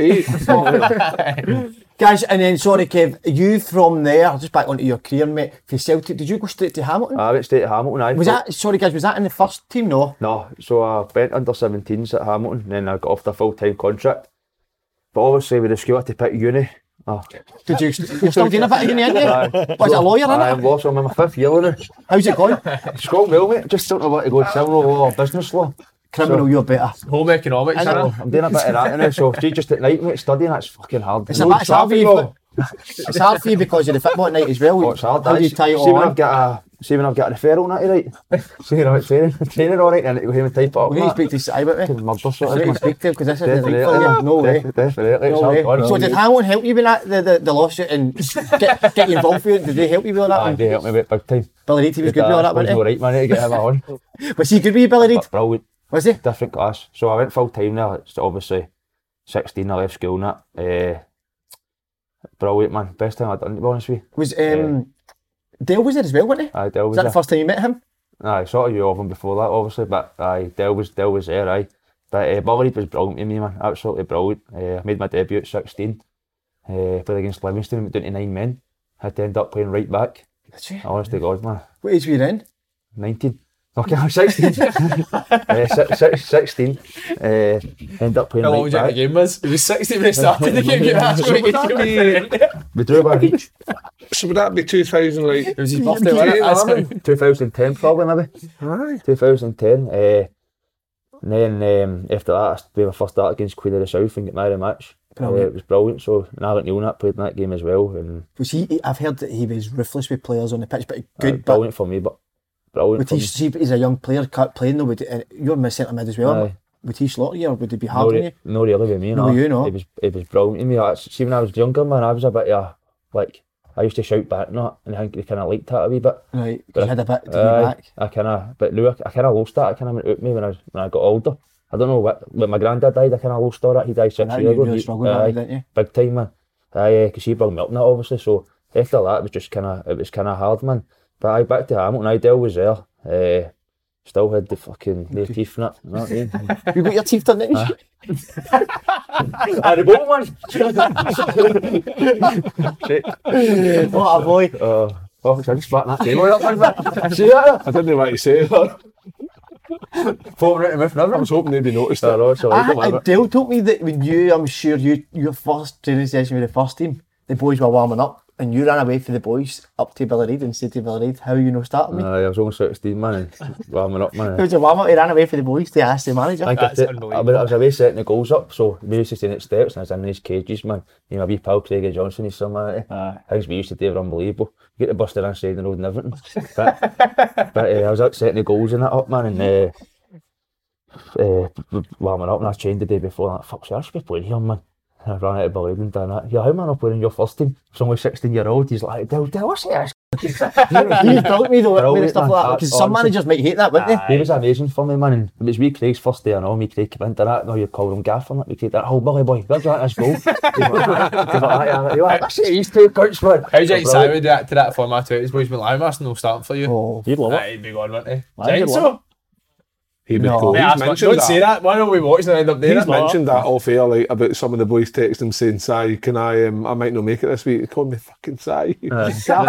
3'8". Guys, and then, sorry Kev, you from there, just back onto your career, mate, for Celtic, did you go straight to Hamilton? I went straight to Hamilton, Was that in the first team, no? No, so I went under 17s at Hamilton, and then I got off the full-time contract. But obviously with the school I had to pick uni, Oh. Did you're still doing a bit of uni, aren't you? Was it a lawyer, innit? I'm law, so I'm in my 5th year now. How's it going? It's going well, mate. Just don't know what to go, civil law or business law. Criminal, you're better. Home economics, I'm doing a bit of that now, so just at night, mate, studying, that's fucking hard. It's hard for you. It's hard for you because of the football at night as well. Oh, it's hard. How do you tie it See all when in? I've got a referral on that, right? See, you know, training all right, and go home and type it up. We need to speak to Si about me. Murder sort We of need to thing. speak to him because this isn't right for you. No way. Definitely, it's No way. hard. So did Hamilton help you with that, the lawsuit and get you involved with it? Did they help you with all that? They helped me a bit big time. Billy Reid, he was good with all that, wasn't he? Right, man, to get him on. Was he good with you, Billy Reid? Brilliant. Was he? Different class. So I went full time there. It's obviously 16. I left school and that. Brilliant, man. Best time I've done, to be honest with you. Was Dale was there as well, wasn't he? Aye, Dale was Was that there. the first time you met him? Aye, sort of knew of him before that, obviously, but aye, Dale was there, aye. But Billy Reid was brilliant to me, man. Absolutely brilliant. I made my debut at 16. Played against Livingston, went down to 9 men. Had to end up playing right back. Did you? Honest to God, man. What age were you then? 19. Okay, I'm 16. 16. End up playing How long right was you in the back. game, was? It was 60 when it started the game. You asked me to get We drew by each. So would that be 2000, like? It was his birthday, wasn't it? 2010 probably, maybe. Aye. 2010. And then after that, we were first start against Queen of the South and get married match. It was brilliant. So Alec Neil played in that game as well. And Was he? I've heard that he was ruthless with players on the pitch, but good. brilliant for me, but brilliant Would for he me. see he's a young player playing though? You're my centre mid as well. Aye. Would he slaughter you or would he be hard on you? No, really with me. No, you know. It was brilliant to me. See, when I was younger, man, I was a bit like I used to shout back and that, and I think they kind of liked that a wee bit. Right, But you had a bit to go back. I kind of, but Lou, I kind of lost that. I kind of went out me when I got older. I don't know when my granddad died. I kind of lost all that. He died 6 Now years you ago. really struggled with that, didn't you? Big time, man. Because he brought me up in that, obviously. So after that, it was just kind of hard, man. But back to Hamilton. Dale was there. Still had the fucking the teeth in it. You know what I mean? You got your teeth done, didn't you? The boat, man. What a boy. I just spat that game up. See that? I didn't know what to say. Four right in my mouth, never. I was hoping nobody noticed I it. know, so Dale told me that when I'm sure your first training session with the first team, the boys were warming up and you ran away for the boys up to Billy Reid and said to Billy Reid, how you know starting me? I was only 16, man, and warming up, man. It was a warm up, he ran away for the boys to ask the manager. I was away setting the goals up, so we used to stand at steps and I was in these cages, man. You know, my wee pal Craig Johnson, he's some things we used to do were unbelievable. You get the busted inside the road and everything. But I was out setting the goals and that up, man, and warming up, and I trained the day before, and fuck, so I should be playing here, man. And I ran out of Believe and done that. Yeah, how man I'm playing in your first team? It's only 16-year-old. He's like, Dale, what's this? He's brought me though with stuff like that, because some honestly. managers might hate that, wouldn't they? He was amazing for me, man. And it was me Craig's first day, I know. Me Craig came into that. No, you call him Gaff and that. We Craig that, oh, Billy boy, where's that? Let's go. You're like, that's it, he's two coach, man. How's you excited to that format too? His boys been lying, that's no starting for you. Oh, He'd love it. He'd be gone, wouldn't he? Aye, he'd Think love so? He would No. go. Yeah, He's mentioned don't that. say that. Why don't we watch and end up doing He's it? mentioned that off air, like about some of the boys text him saying, "Si, can I might not make it this week." He called me fucking Si. No,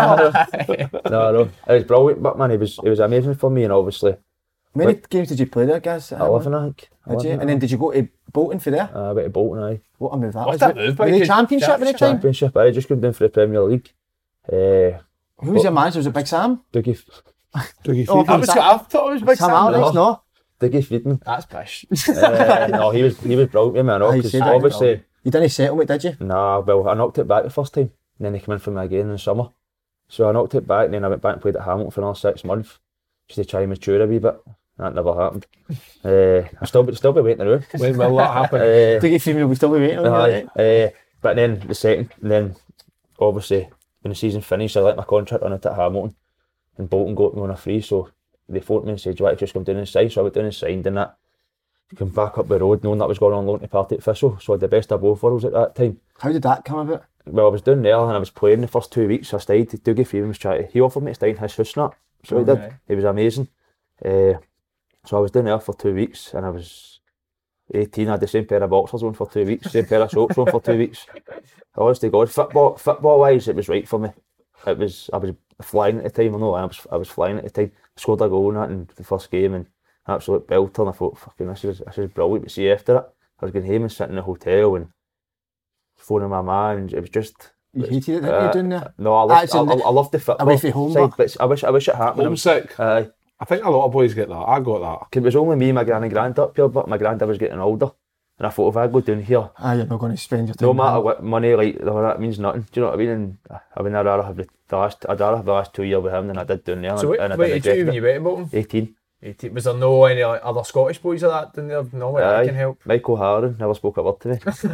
it was brilliant, but man, it was amazing for me, and obviously, How many games did you play there, guys? 11, I think. Did you? And then did you go to Bolton for there? I went to Bolton, aye. What a move that What's was. that move, Were they mate? championship at the time? Championship, I just come down for the Premier League. Who was your manager? Was it Big Sam? Dougie Oh, I thought it was Big Sam Sam. Allardyce, no? Friedman. That's pish. No, he was brilliant, man. Aye, he Because said that. obviously, You didn't settle it, did you? nah, well, I knocked it back the first time, and then they came in for me again in the summer. So I knocked it back, and then I went back and played at Hamilton for another 6 months, just to try and mature a wee bit. That never happened. I still be waiting around. When will that happen? To get female, we still be waiting on you, right? But then the second, and then obviously when the season finished, I let my contract run out at Hamilton, and Bolton got me on a free. So they phoned me and said, "Do you want to just come down and sign?" So I went down and signed, and that come back up the road, knowing that was going on loan to Partick Thistle. So I had the best of both worlds at that time. How did that come about? Well, I was down there and I was playing the first 2 weeks. So I stayed. Dougie Freeman was he offered me to stay in his house nut. So he did. He was amazing. So I was down there for 2 weeks, and I was 18. I had the same pair of boxers on for 2 weeks, same pair of shorts on for 2 weeks. Honest to God, football wise, it was right for me. I was flying at the time. I know I was flying at the time. I scored a goal in that in the first game and absolute belter. And I thought, fucking, this is brilliant. But see, after it, I was going home and sitting in the hotel, and phoning my man, and it was just. You hated it, didn't you, doing there? No, I loved the football away from home, side, but I wish it happened. Homesick. I think a lot of boys get that. I got that. It was only me, my gran and grand up here, but my granddad was getting older. And I thought, if I go down here, you're not going to spend your time. No matter what money, like that means nothing. Do you know what I mean? And I mean, I'd rather have the last 2 years with him than I did down there. So what age were you when you went about him? 18. Was there no any other Scottish boys like that down there? No way I can help. Michael Harden never spoke a word to me.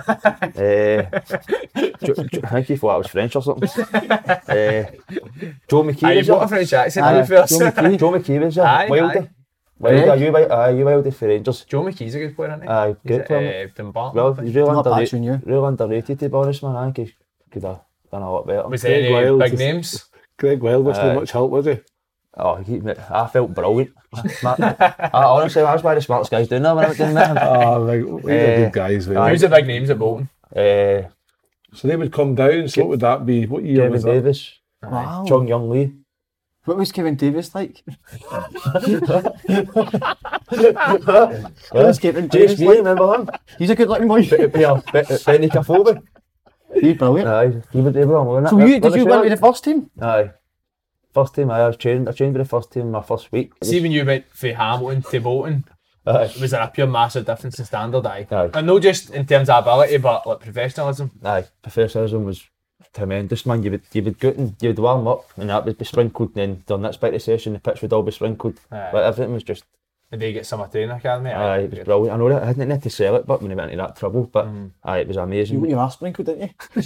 I think he thought I was French or something. Joe McKee. You've got a French accent. Joe McKee was there. Wilder. You Wilder for Rangers. Joe McKee's a good player, isn't he? Good player. Well, he's real underrated, to be honest, man. I think he could have done a lot better. Was there any big names? Greg Wild was too much help, was he? Oh, I felt brilliant. Honestly, I was one of the smartest guys doing there when I went down with him. Oh, these are good guys. Who's the big names at Bolton? So they would come down, so what would that be? What year was that? Kevin Davis. Wow. Chung Young Lee. What was Kevin Davis like? James Lee, remember him? He's a good looking boy. Benny Cafobe. He's brilliant. He would do wrong, wasn't So it? did you went with the first team? Aye. First team, I trained with the first team my first week. See, when you went from Hamilton to Bolton, was there a pure massive difference in standard? Aye. And not just in terms of ability, but like professionalism. Aye, professionalism was tremendous, man. You would go and you would warm up, and that would be sprinkled. And then during that spectator session, the pitch would all be sprinkled. Like everything was just. Did they get summer training academy? Aye, it was brilliant. I know that I didn't need to sell it, but when I went into that trouble, but it was amazing. You are sprinkled, didn't you?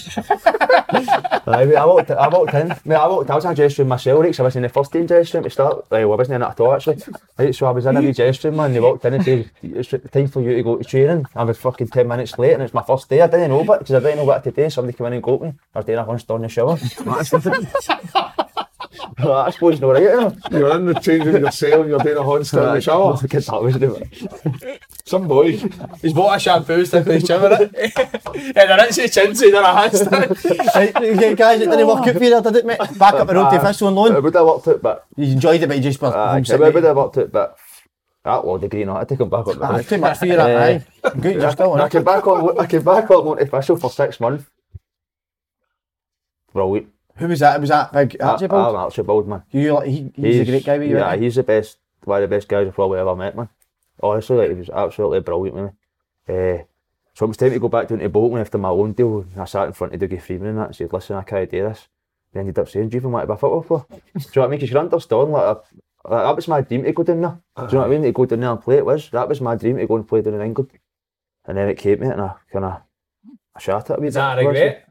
I walked in. I was in a dressing room myself, right? So I was in the first team dressing room to start. I wasn't in it at all, actually. Right, so I was in a wee dressing room, man. They walked in and said, "It's time for you to go to training." I was fucking 10 minutes late, and it's my first day. I didn't know about it because I didn't know what to do. Somebody came in and got me. I was doing a hunched on the shower. I suppose no right. You were in the change room yourself and you're doing a hunched on the shower. Some boy. He's bought a shampoo stick for his chin with it. And then it's his chin, so he's done a handstand. Right, guys, it didn't work out for you there, did it, mate? Back up the road to official on loan. It would have worked out, but... You enjoyed it, but you just were homesick. It would have worked out, but... That was the green I had to come back up the road. Too much for you, that, aye. Good, you're still on it. I came back on loan to official for 6 months. Brilliant. Who was that? Was that big Archibald? Archibald, man. He's a great guy with you, yeah, he's the best, one of the best guys I've probably ever met, man. Honestly, like, he was absolutely brilliant with me. So it was time to go back down to Bolton after my loan deal, and I sat in front of Dougie Freeman and that and said, "Listen, I can't do this." He ended up saying, "Do you even want to be a football player?" Do you know what I mean? Because you're understanding, that was my dream to go down there. Do you know what I mean? To go down there and play, that was my dream to go and play down in England. And then it came, mate, and I kind of shot it a wee bit. Is that a regret?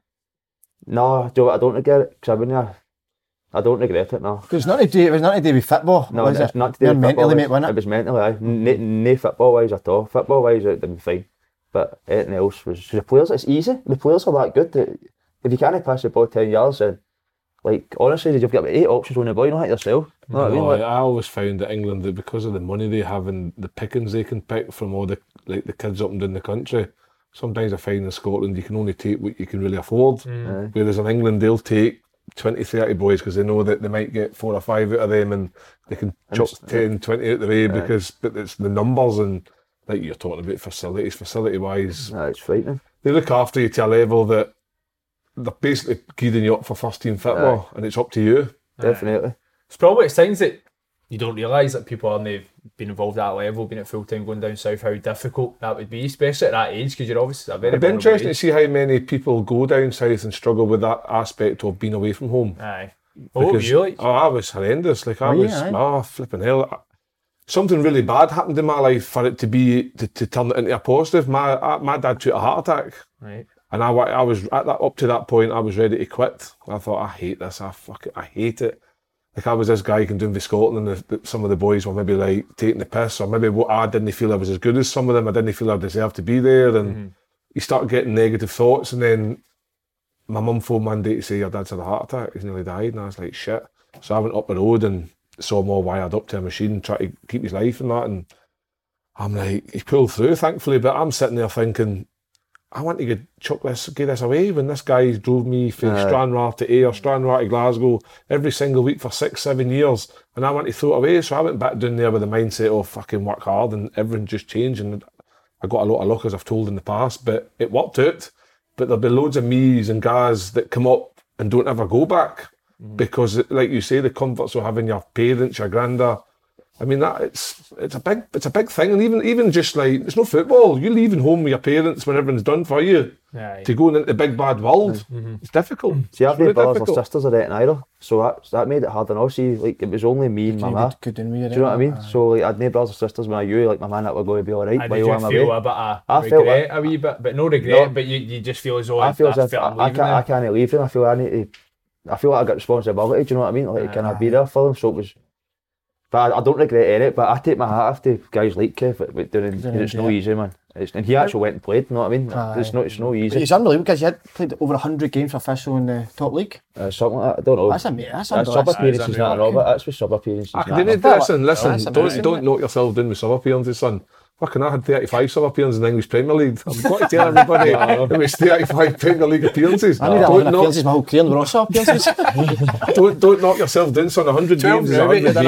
No, do you know what, I don't regret it, because I don't regret it, no. Because it was nothing to do with football. No, it's not to do with mentally, mate, wasn't it? It was mentally, aye. No football-wise at all. Football-wise, it did fine. But anything else was... The players, it's easy. The players are that good. That if you can't pass the ball 10 yards, then... Like, honestly, you've got 8 options on the ball, you don't hit yourself. You know what I mean? Like, I always found that England, that because of the money they have and the pickings they can pick from all the kids up and down the country, sometimes I find in Scotland you can only take what you can really afford. Whereas in England, they'll take 20, 30 boys because they know that they might get 4 or 5 out of them and they can chuck 10, 20 out the way but it's the numbers and, like you're talking about facility-wise. It's frightening. They look after you to a level that they're basically gearing you up for first team football and it's up to you. Definitely. It's probably signs that you don't realise that people aren't been involved at that level, being at full time, going down south, how difficult that would be, especially at that age, because you're obviously a very It'd be interesting to see how many people go down south and struggle with that aspect of being away from home. Aye. What were you like? Oh, I was horrendous. Like, flipping hell. Something really bad happened in my life for it to turn it into a positive. My dad took a heart attack. Right. And I was up to that point, I was ready to quit. I thought, I hate this. I hate it. Like, I was this guy can do with Scotland, and some of the boys were maybe like taking the piss, or maybe I didn't feel I was as good as some of them. I didn't feel I deserved to be there, and you start getting negative thoughts. And then my mum phoned Monday to say your dad's had a heart attack. He's nearly died, and I was like, shit. So I went up the road and saw him all wired up to a machine, trying to keep his life and that. And I'm like, he pulled through, thankfully. But I'm sitting there thinking, I want to give this away when this guy drove me from Stranraer to Ayr, Stranraer to Glasgow every single week for 6-7 years, and I want to throw it away. So I went back down there with the mindset of fucking work hard, and everything just changed, and I got a lot of luck, as I've told in the past, but it worked out. but there'll be loads of me's and guys that come up and don't ever go back because, like you say, the comforts of having your parents, your granda. I mean, that it's a big thing, and even just like, it's no football. You're leaving home with your parents when everything's done for you to go into the big bad world. It's difficult. See, I've no brothers or sisters or anything either, so that made it hard enough. See, like, it was only me and my ma. Do you know what I mean? So like, I'd no brothers or sisters when I knew like my man that were going to be alright. Did you feel a bit of regret a wee bit, but no regret, but you just feel as though I can't leave them. I feel like I got responsibility. Do you know what I mean? Like, can I be there for them? So it was. But I don't regret it, but I take my hat off to guys like Kev it's no easy, man. And he actually went and played, you know what I mean? It's no easy. But it's unbelievable because you had played over 100 games for Thistle in the top league. Something like that, I don't know. That's unbelievable. Sub-appearances, not Robert. That's with sub-appearances. Listen, don't knock yourself down with sub-appearances, son. Fucking, I had 35 sub-appearances in the English Premier League. I've got to tell everybody it was 35 Premier League appearances. I need 11 appearances my whole career and we're all sub-appearances. Don't knock yourself down, son. 100 games is 100 games.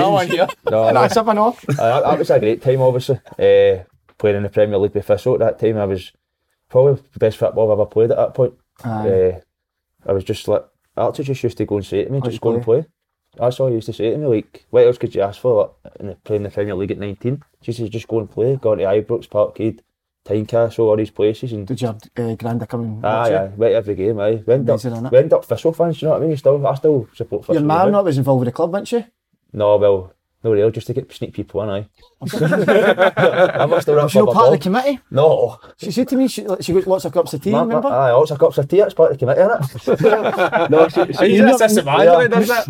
That was a great time, obviously. Playing in the Premier League with Thistle at that time. I was probably the best football I've ever played at that point. I was just like, Archie just used to go and say to me, just go and play. That's all he used to say to me, like, what else could you ask for, like, playing the Premier League at 19? She says, just go and play, go to Ibrox, Parkhead, Tynecastle, all these places. And did you have Granda come and watch it? Yeah, went every game, aye. We end up Thistle fans, do you know what I mean? I still support Thistle. Your mum was involved with the club, wasn't she? No, well, no real, just to sneak people in, aye. Was you not part of the committee? No. She said to me, she got lots of cups of tea, remember? Aye, lots of cups of tea, that's part of the committee, innit? No, she's an assistant manager, does that?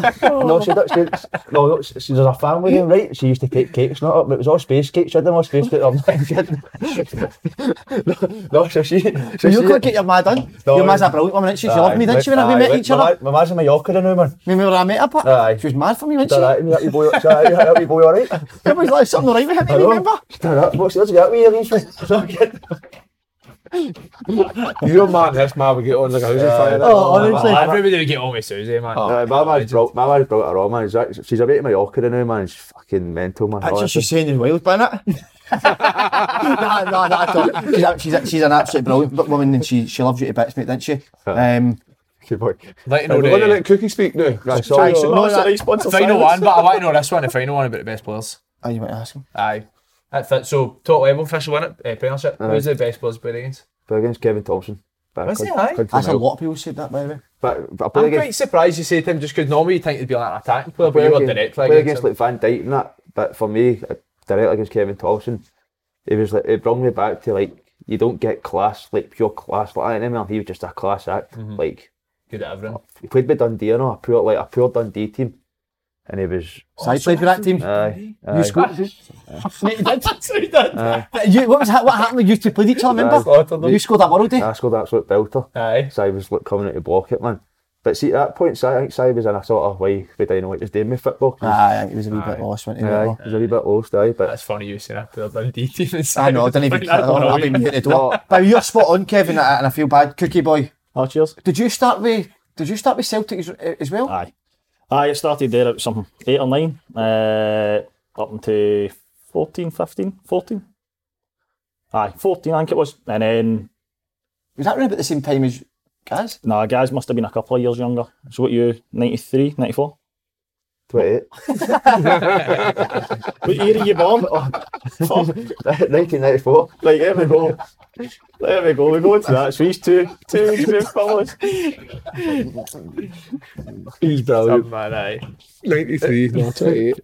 No, she's a family game, right? She used to take cakes, not up, but it was all space cakes, she had them all space cakes. No, so you couldn't get your ma done? Your ma's a brilliant woman, isn't she? She loved me, didn't she, when we met each other? My ma's in Mallorca now, man. When we were at meet up, she was mad for me, wasn't she? That wee boy alright? There was like something alright with him, you remember? What's that wee against me? Your man, this man would get on like a house on fire. Honestly. Everybody would get on with Susie, man. My man's brought it her man. She's a bit of Mallorca now, man. She's fucking mental, man. Actually, she's saying in Wales, isn't it? No, at all. She's an absolute brilliant woman and she loves you to bits, mate, didn't she? Good boy. We're going to let Cookie speak now. Final one, but I want to know this one, the final one about the best players. Oh, you want to ask him? Aye. So, top level, official win it, Premiership. Who's the best players played against? Played against Kevin Thompson. Was he, aye? That's a lot of people said that, by the way. But I'm quite surprised you said to him just because normally you think he'd be like an attacking player, but you were directly against like Van Dijk and that. But for me, directly against Kevin Thompson, it brought me back to like, you don't get class, like pure class like that anymore. He was just a class act. Like, good at everything. He played with Dundee, a pure Dundee team, and he was. So I played for that team. You scored. Mate, he did. What happened when you two played each other? Remember? You scored that worldie. I scored that absolute belter. Aye. So I was coming out to block it, man. But see, at that point, I think Si was in a sort of way we didn't know what he was doing with football. I think he was a wee bit lost, wasn't he? He was a wee bit lost, aye. But that's funny you saying that to the Dundee team. I know, I didn't even. I've been muted. But you're spot on, Kevin, and I feel bad, Cookie boy. Oh, cheers. Did you start with Celtic as well? Aye, I started there at some 8 or 9, up into 14, 15, 14. Aye, 14 I think it was. And then... Was that around about the same time as Gaz? Nah, Gaz must have been a couple of years younger. So what you, 93, 94? 28. What year are you born? 1994. Right, there we go. There we go, we go into that. So he's two fellas. He's brilliant. Man, aye. 93, not 28.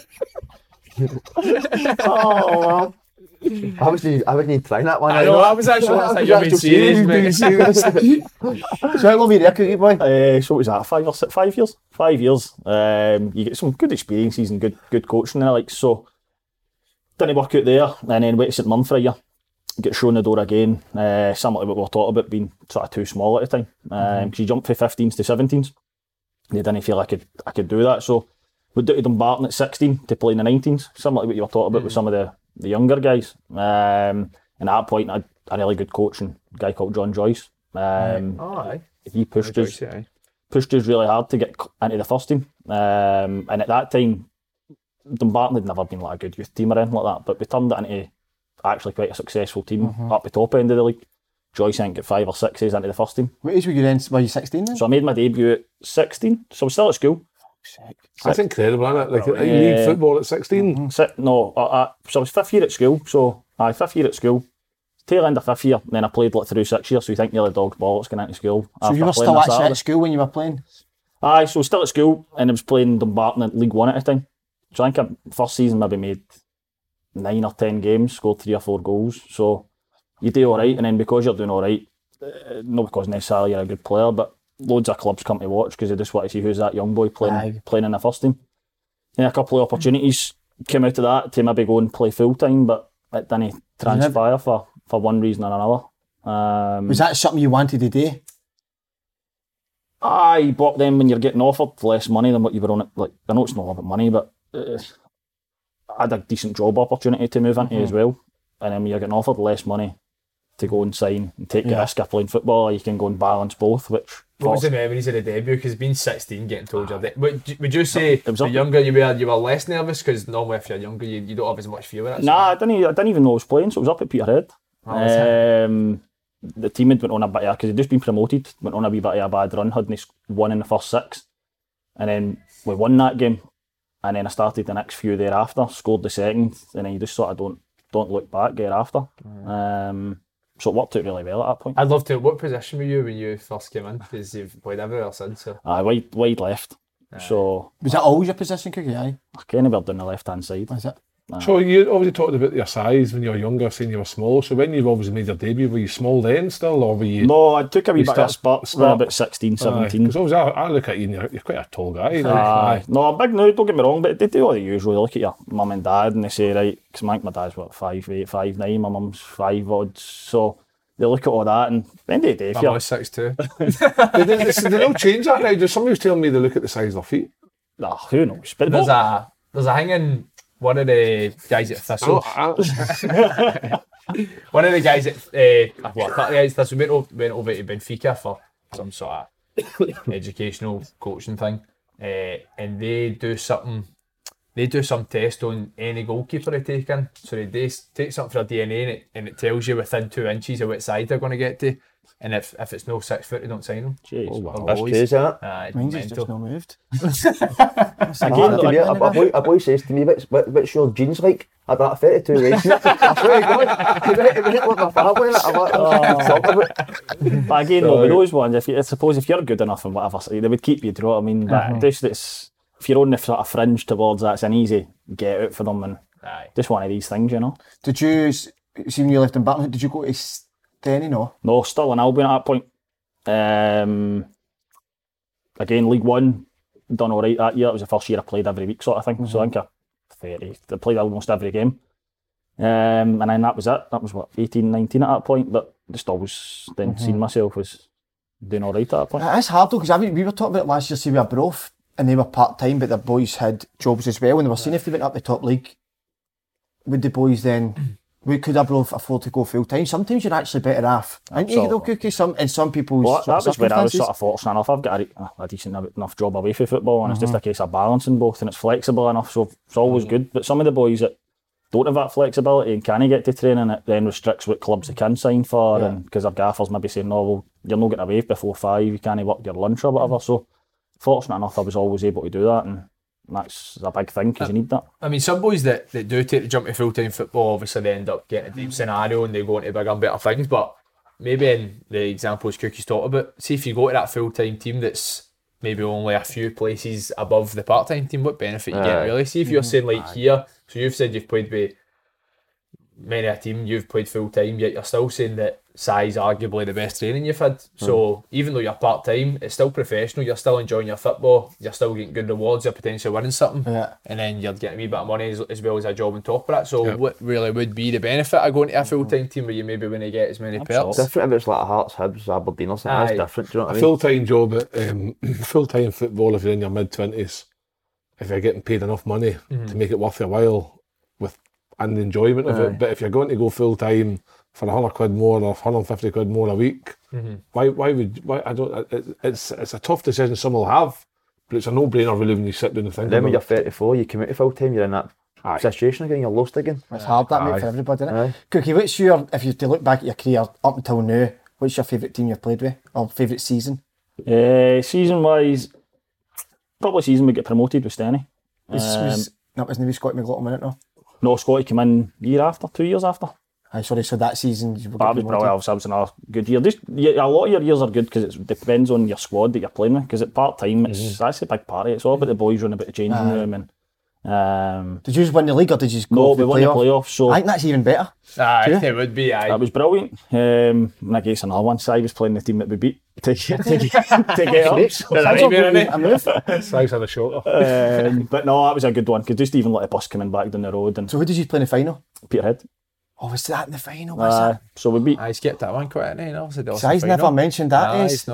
Oh, wow. I wasn't trying that one. I know, I was actually you're being serious, mate. So how long were you there, Cookie boy? So what was that, 5 years? 5 years. You get some good experiences and good coaching and so didn't work out there and then went to St Mirren for a year. Get shown the door again. Similar to what we were talking about being sort of too small at the time. Because you jumped from 15s to 17s. They didn't feel I could do that. So we went to Dumbarton at 16 to play in the 19s. Similar to what you were talking about with some of the younger guys. And at that point I had a really good coach, a guy called John Joyce. He pushed us really hard to get into the first team. And at that time Dumbarton had never been like a good youth team or anything like that, but we turned it into actually quite a successful team up the top end of the league. Joyce, I think, got 5 or 6 into the first team. What age were you then? Were you 16 then? So I made my debut at 16, so I was still at school. That's incredible, isn't it? Like league football at 16. So I was 5th year at school, so 5th year at school, tail end of 5th year, and then I played like through 6 years, so you think you're the dog's bollocks going into school. So you were still actually at school when you were playing? Aye, so still at school, and I was playing Dumbarton in League One at the time. So I think first season maybe made 9 or 10 games, scored 3 or 4 goals, so you do alright, and then because you're doing alright, not because necessarily you're a good player, but loads of clubs come to watch because they just want to see who's that young boy playing in the first team. And a couple of opportunities came out of that to maybe go and play full time, but it didn't transpire for one reason or another. Was that something you wanted to do? But then when you're getting offered less money than what you were on, like I know it's not all about money, but I had a decent job opportunity to move into as well. And then when you're getting offered less money to go and sign and take the risk of playing football, you can go and balance both. What was the memories of the debut? Because being 16, getting told you're would you say the younger you were less nervous? Because normally if you're younger, you don't have as much fear with it. Nah, I didn't even know I was playing, so it was up at Peterhead. The team had went on a bit because they'd just been promoted, went on a wee bit of a bad run, hadn't won in the first 6, and then we won that game, and then I started the next few thereafter, scored the second, and then you just sort of don't look back thereafter. So it worked out really well at that point. I'd love to. What position were you when you first came in? Because you've played everywhere since. So. Wide left. So was that always your position, Cookie? I kind of down the left hand side. Was it? So you obviously talked about your size when you were younger, saying you were small. So when you obviously made your debut, were you small then still, or were you? No, I took a wee bit of spurts when I was about 16, 17. Because obviously I look at you and you're quite a tall guy. No, I'm big now, don't get me wrong, but they do all the usual. They look at your mum and dad and they say, right, because my dad's 5'8", 5'9", my mum's 5 odd, so they look at all that and at the end of the day, if you're 6'2". They don't change that now. Somebody was telling me they look at the size of their feet. Nah, who knows? But there's a thing in one of the guys at Thistle. One of the guys at a couple of guys at Thistle went over to Benfica for some sort of educational coaching thing, and they do some test on any goalkeeper they take in. So they take something for their DNA and it tells you within 2 inches of what side they're going to get to. And if it's no 6 foot, they don't sign them. Jeez. Oh, wow. That's crazy, isn't it? Mine's just not moved. A boy says to me, what's your jeans like? I'd like 32 waist. I swear to God, you look like my family. But again, with those ones, I suppose if you're good enough and whatever, they would keep you, do you know what I mean? But if you're on the sort of fringe towards that, it's an easy get out for them, and just one of these things, you know. Did you see when you left in Barton? Did you go to Steny? No, still in Albion at that point. Again, League One, done all right that year. It was the first year I played every week, sort of thing. So I think I played almost every game. And then that was it. That was 18, 19 at that point. But just always then seen myself as doing all right at that point. It's hard though, because we were talking about last year, see, we were Broth, and they were part-time, but their boys had jobs as well, and they were seeing if they went up the top league, would the boys then, could a Broth afford to go full-time? Sometimes you're actually better off, aren't you, though, Cookie? In some people's that was when I was sort of fortunate enough. I've got a decent enough job away from football, and it's just a case of balancing both, and it's flexible enough, so it's always good. But some of the boys that don't have that flexibility and can't get to training, it then restricts what clubs they can sign for, and because their gaffers maybe saying, no, well, you're not getting away before 5, you can't work your lunch or whatever. So fortunate enough, I was always able to do that, and that's a big thing because you need that. I mean, some boys that do take the jump to full-time football, obviously they end up getting a deep scenario and they go into bigger and better things, but maybe in the examples Cookie's talked about, see if you go to that full-time team that's maybe only a few places above the part-time team, what benefit you get really? See if you're saying like here, so you've said you've played with many a team, you've played full-time, yet you're still saying that size arguably the best training you've had. So even though you're part-time, it's still professional, you're still enjoying your football, you're still getting good rewards, you're potentially winning something, and then you're getting a wee bit of money as well as a job on top of that. So what really would be the benefit of going to a full-time team where you maybe wouldn't get as many perks? It's different if it's like Hearts, Hibs, Aberdeen or something. That's different, do you know what I mean? A full-time job at full-time football, if you're in your mid-20s, if you're getting paid enough money to make it worth your while and the enjoyment of it, but if you're going to go full-time for £100 more or £150 more a week, it's a tough decision some will have, but it's a no-brainer really when you sit down and think. Then when you're 34, you commit to full-time, you're in that situation again, you're lost again. It's hard that, mate, for everybody, isn't it? Cookie, what's if you to look back at your career up until now, What's your favourite team you've played with? Or favourite season? Season-wise, probably season we get promoted with Stenny. That wasn't maybe Scotty McLaughlin, wasn't it? No? No, Scotty came in 2 years after. Sorry, so that season you were That was probably was another good year. A lot of your years are good because it depends on your squad that you're playing with. Because at part-time, that's a big party. It's all about the boys running about the changing room. And did you just win the league or did you just go no, we won the playoffs. So I think that's even better. It would be. That was brilliant. And I guess another one, Si was playing the team that we beat to get up. Size on the shoulder. But no, that was a good one because just even let a bus coming back down the road. And so who did you play in the final? Peterhead. Oh, was that in the final? So we beat. I skipped that one quite. Si's never mentioned that.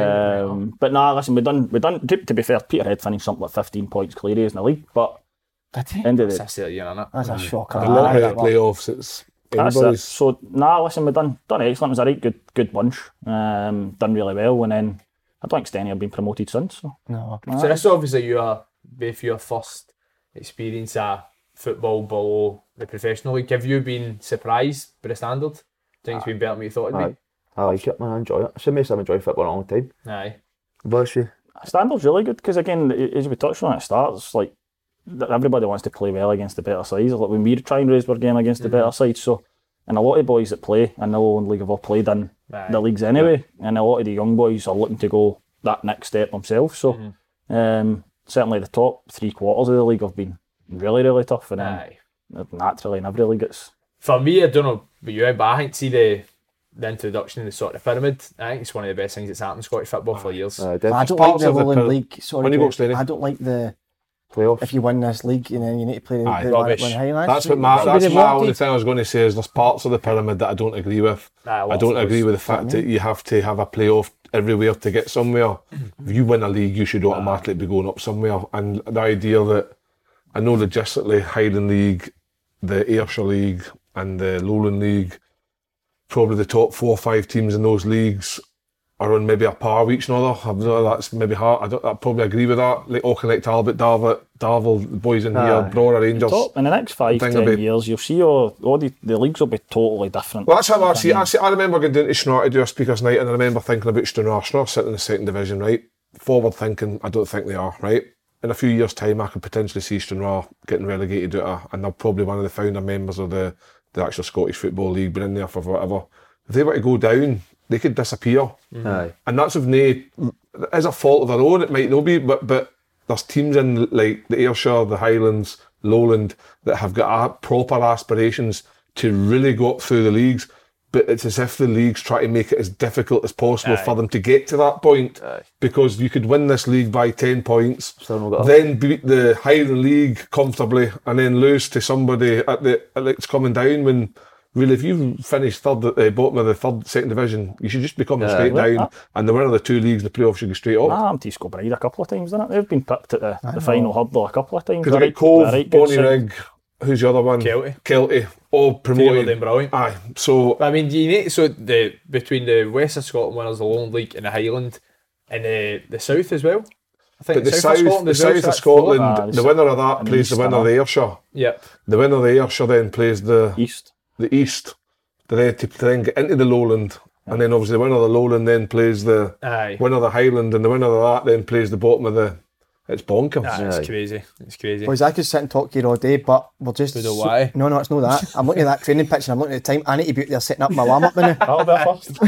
But nah, listen, we done. To be fair, Peterhead finished something like 15 points clear in the league, but end of the that's a shocker. A lot of playoffs. It's anybody's. So listen, we done excellent. It was a right good bunch. Done really well, and then I don't think Stenny have been promoted since. So no. So this obviously both your first experience at football below the professional league. Have you been surprised by the standard? Do you think it's been better than you thought it'd be? I like it, man. I enjoy it. I should make some enjoy football a long time. Aye. But standard's really good because again, as we touched on at the start, it's like everybody wants to play well against the better sides. Like when we try and raise our game against the better sides, so and a lot of boys that play in the Lowland League have all played in the leagues anyway, and a lot of the young boys are looking to go that next step themselves. So certainly the top 3/4 of the league have been really tough, and naturally in every league it's. For me, I don't know about you, but I think the introduction in the sort of pyramid, I think it's one of the best things that's happened in Scottish football for years. I don't like the Lowland League. Sorry, I don't like the playoffs. If you win this league, and then you need to play the rubbish. Highlands. That's my only thing I was going to say is there's parts of the pyramid that I don't agree with. I don't agree with the fact that you have to have a playoff everywhere to get somewhere. If you win a league, you should automatically be going up somewhere. And the idea that I know logistically Highland League, the Ayrshire League and the Lowland League, probably the top 4 or 5 teams in those leagues are on maybe a par with each other. I know that's maybe hard. I probably agree with that. Like Auchinleck, Talbot, Darvel, the boys in here, Brora, Rangers. In the next 5-10 years, you'll see all the leagues will be totally different. Well, that's how I see. I remember going down to Stranraer to do a speakers night, and I remember thinking about Stranraer. Stranraer sitting in the second division, right? Forward thinking, I don't think they are, right? In a few years' time, I could potentially see Stranraer getting relegated and they're probably one of the founder members of the actual Scottish Football League, been in there for whatever. If they were to go down, they could disappear. And that's if it is a fault of their own, it might not be, but there's teams in like the Ayrshire, the Highlands, Lowland that have got proper aspirations to really go up through the leagues, but it's as if the leagues try to make it as difficult as possible for them to get to that point, because you could win this league by 10 points, then beat the Highland League comfortably, and then lose to somebody it's coming down when really if you finish third at the bottom of the second division, you should just be coming straight down, and the winner of the 2 leagues in the playoffs should go straight up. Tees Kilbride a couple of times, didn't it? They've been picked at the final hurdle a couple of times. Because like Cove, Bonnyrigg, who's the other one? Kelty, all promoted. Brilliant. Aye, so I mean, do you need between the West of Scotland winners, the Lowland League, and the Highland, and the South as well? I think but the south of Scotland, the winner of that plays the winner of the Ayrshire. Yep. The winner of the Ayrshire then plays the East. The East. To then get into the Lowland. And then obviously the winner of the Lowland then plays the winner of the Highland, and the winner of that then plays the bottom of the. It's bonkers. It's crazy. It's crazy. Boys, I could sit and talk to you all day, but we'll just. Why? No, it's not that. I'm looking at that training pitch and I'm looking at the time. I need to be out there setting up my alarm up now. That'll be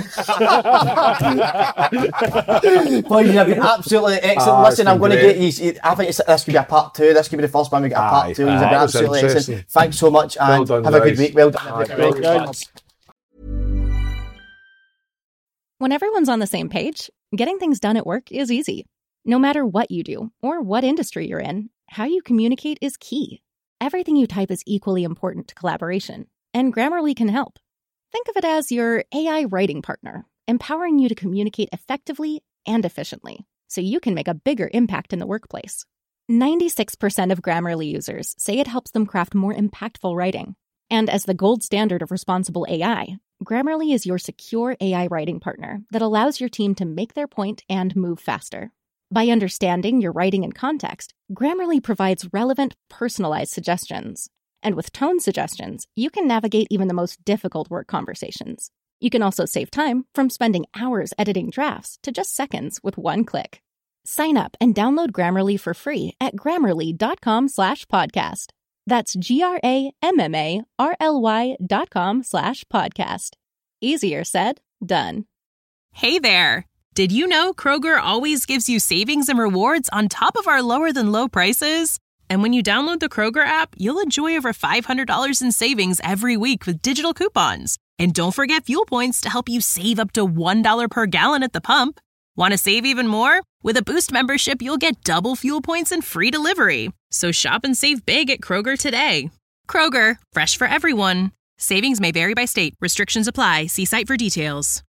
a first. Boys, you've been absolutely excellent. Listen, I'm going to get you. I think this could be a part 2. This could be the first one we get a part 2. You've been absolutely excellent. Thanks so much, and done, have a good week. Well done. When everyone's on the same page, getting things done at work is easy. No matter what you do or what industry you're in, how you communicate is key. Everything you type is equally important to collaboration, and Grammarly can help. Think of it as your AI writing partner, empowering you to communicate effectively and efficiently, so you can make a bigger impact in the workplace. 96% of Grammarly users say it helps them craft more impactful writing. And as the gold standard of responsible AI, Grammarly is your secure AI writing partner that allows your team to make their point and move faster. By understanding your writing and context, Grammarly provides relevant, personalized suggestions. And with tone suggestions, you can navigate even the most difficult work conversations. You can also save time from spending hours editing drafts to just seconds with one click. Sign up and download Grammarly for free at Grammarly.com/podcast. That's GRAMMARLY.com/podcast. Easier said, done. Hey there! Did you know Kroger always gives you savings and rewards on top of our lower than low prices? And when you download the Kroger app, you'll enjoy over $500 in savings every week with digital coupons. And don't forget fuel points to help you save up to $1 per gallon at the pump. Want to save even more? With a Boost membership, you'll get double fuel points and free delivery. So shop and save big at Kroger today. Kroger, fresh for everyone. Savings may vary by state. Restrictions apply. See site for details.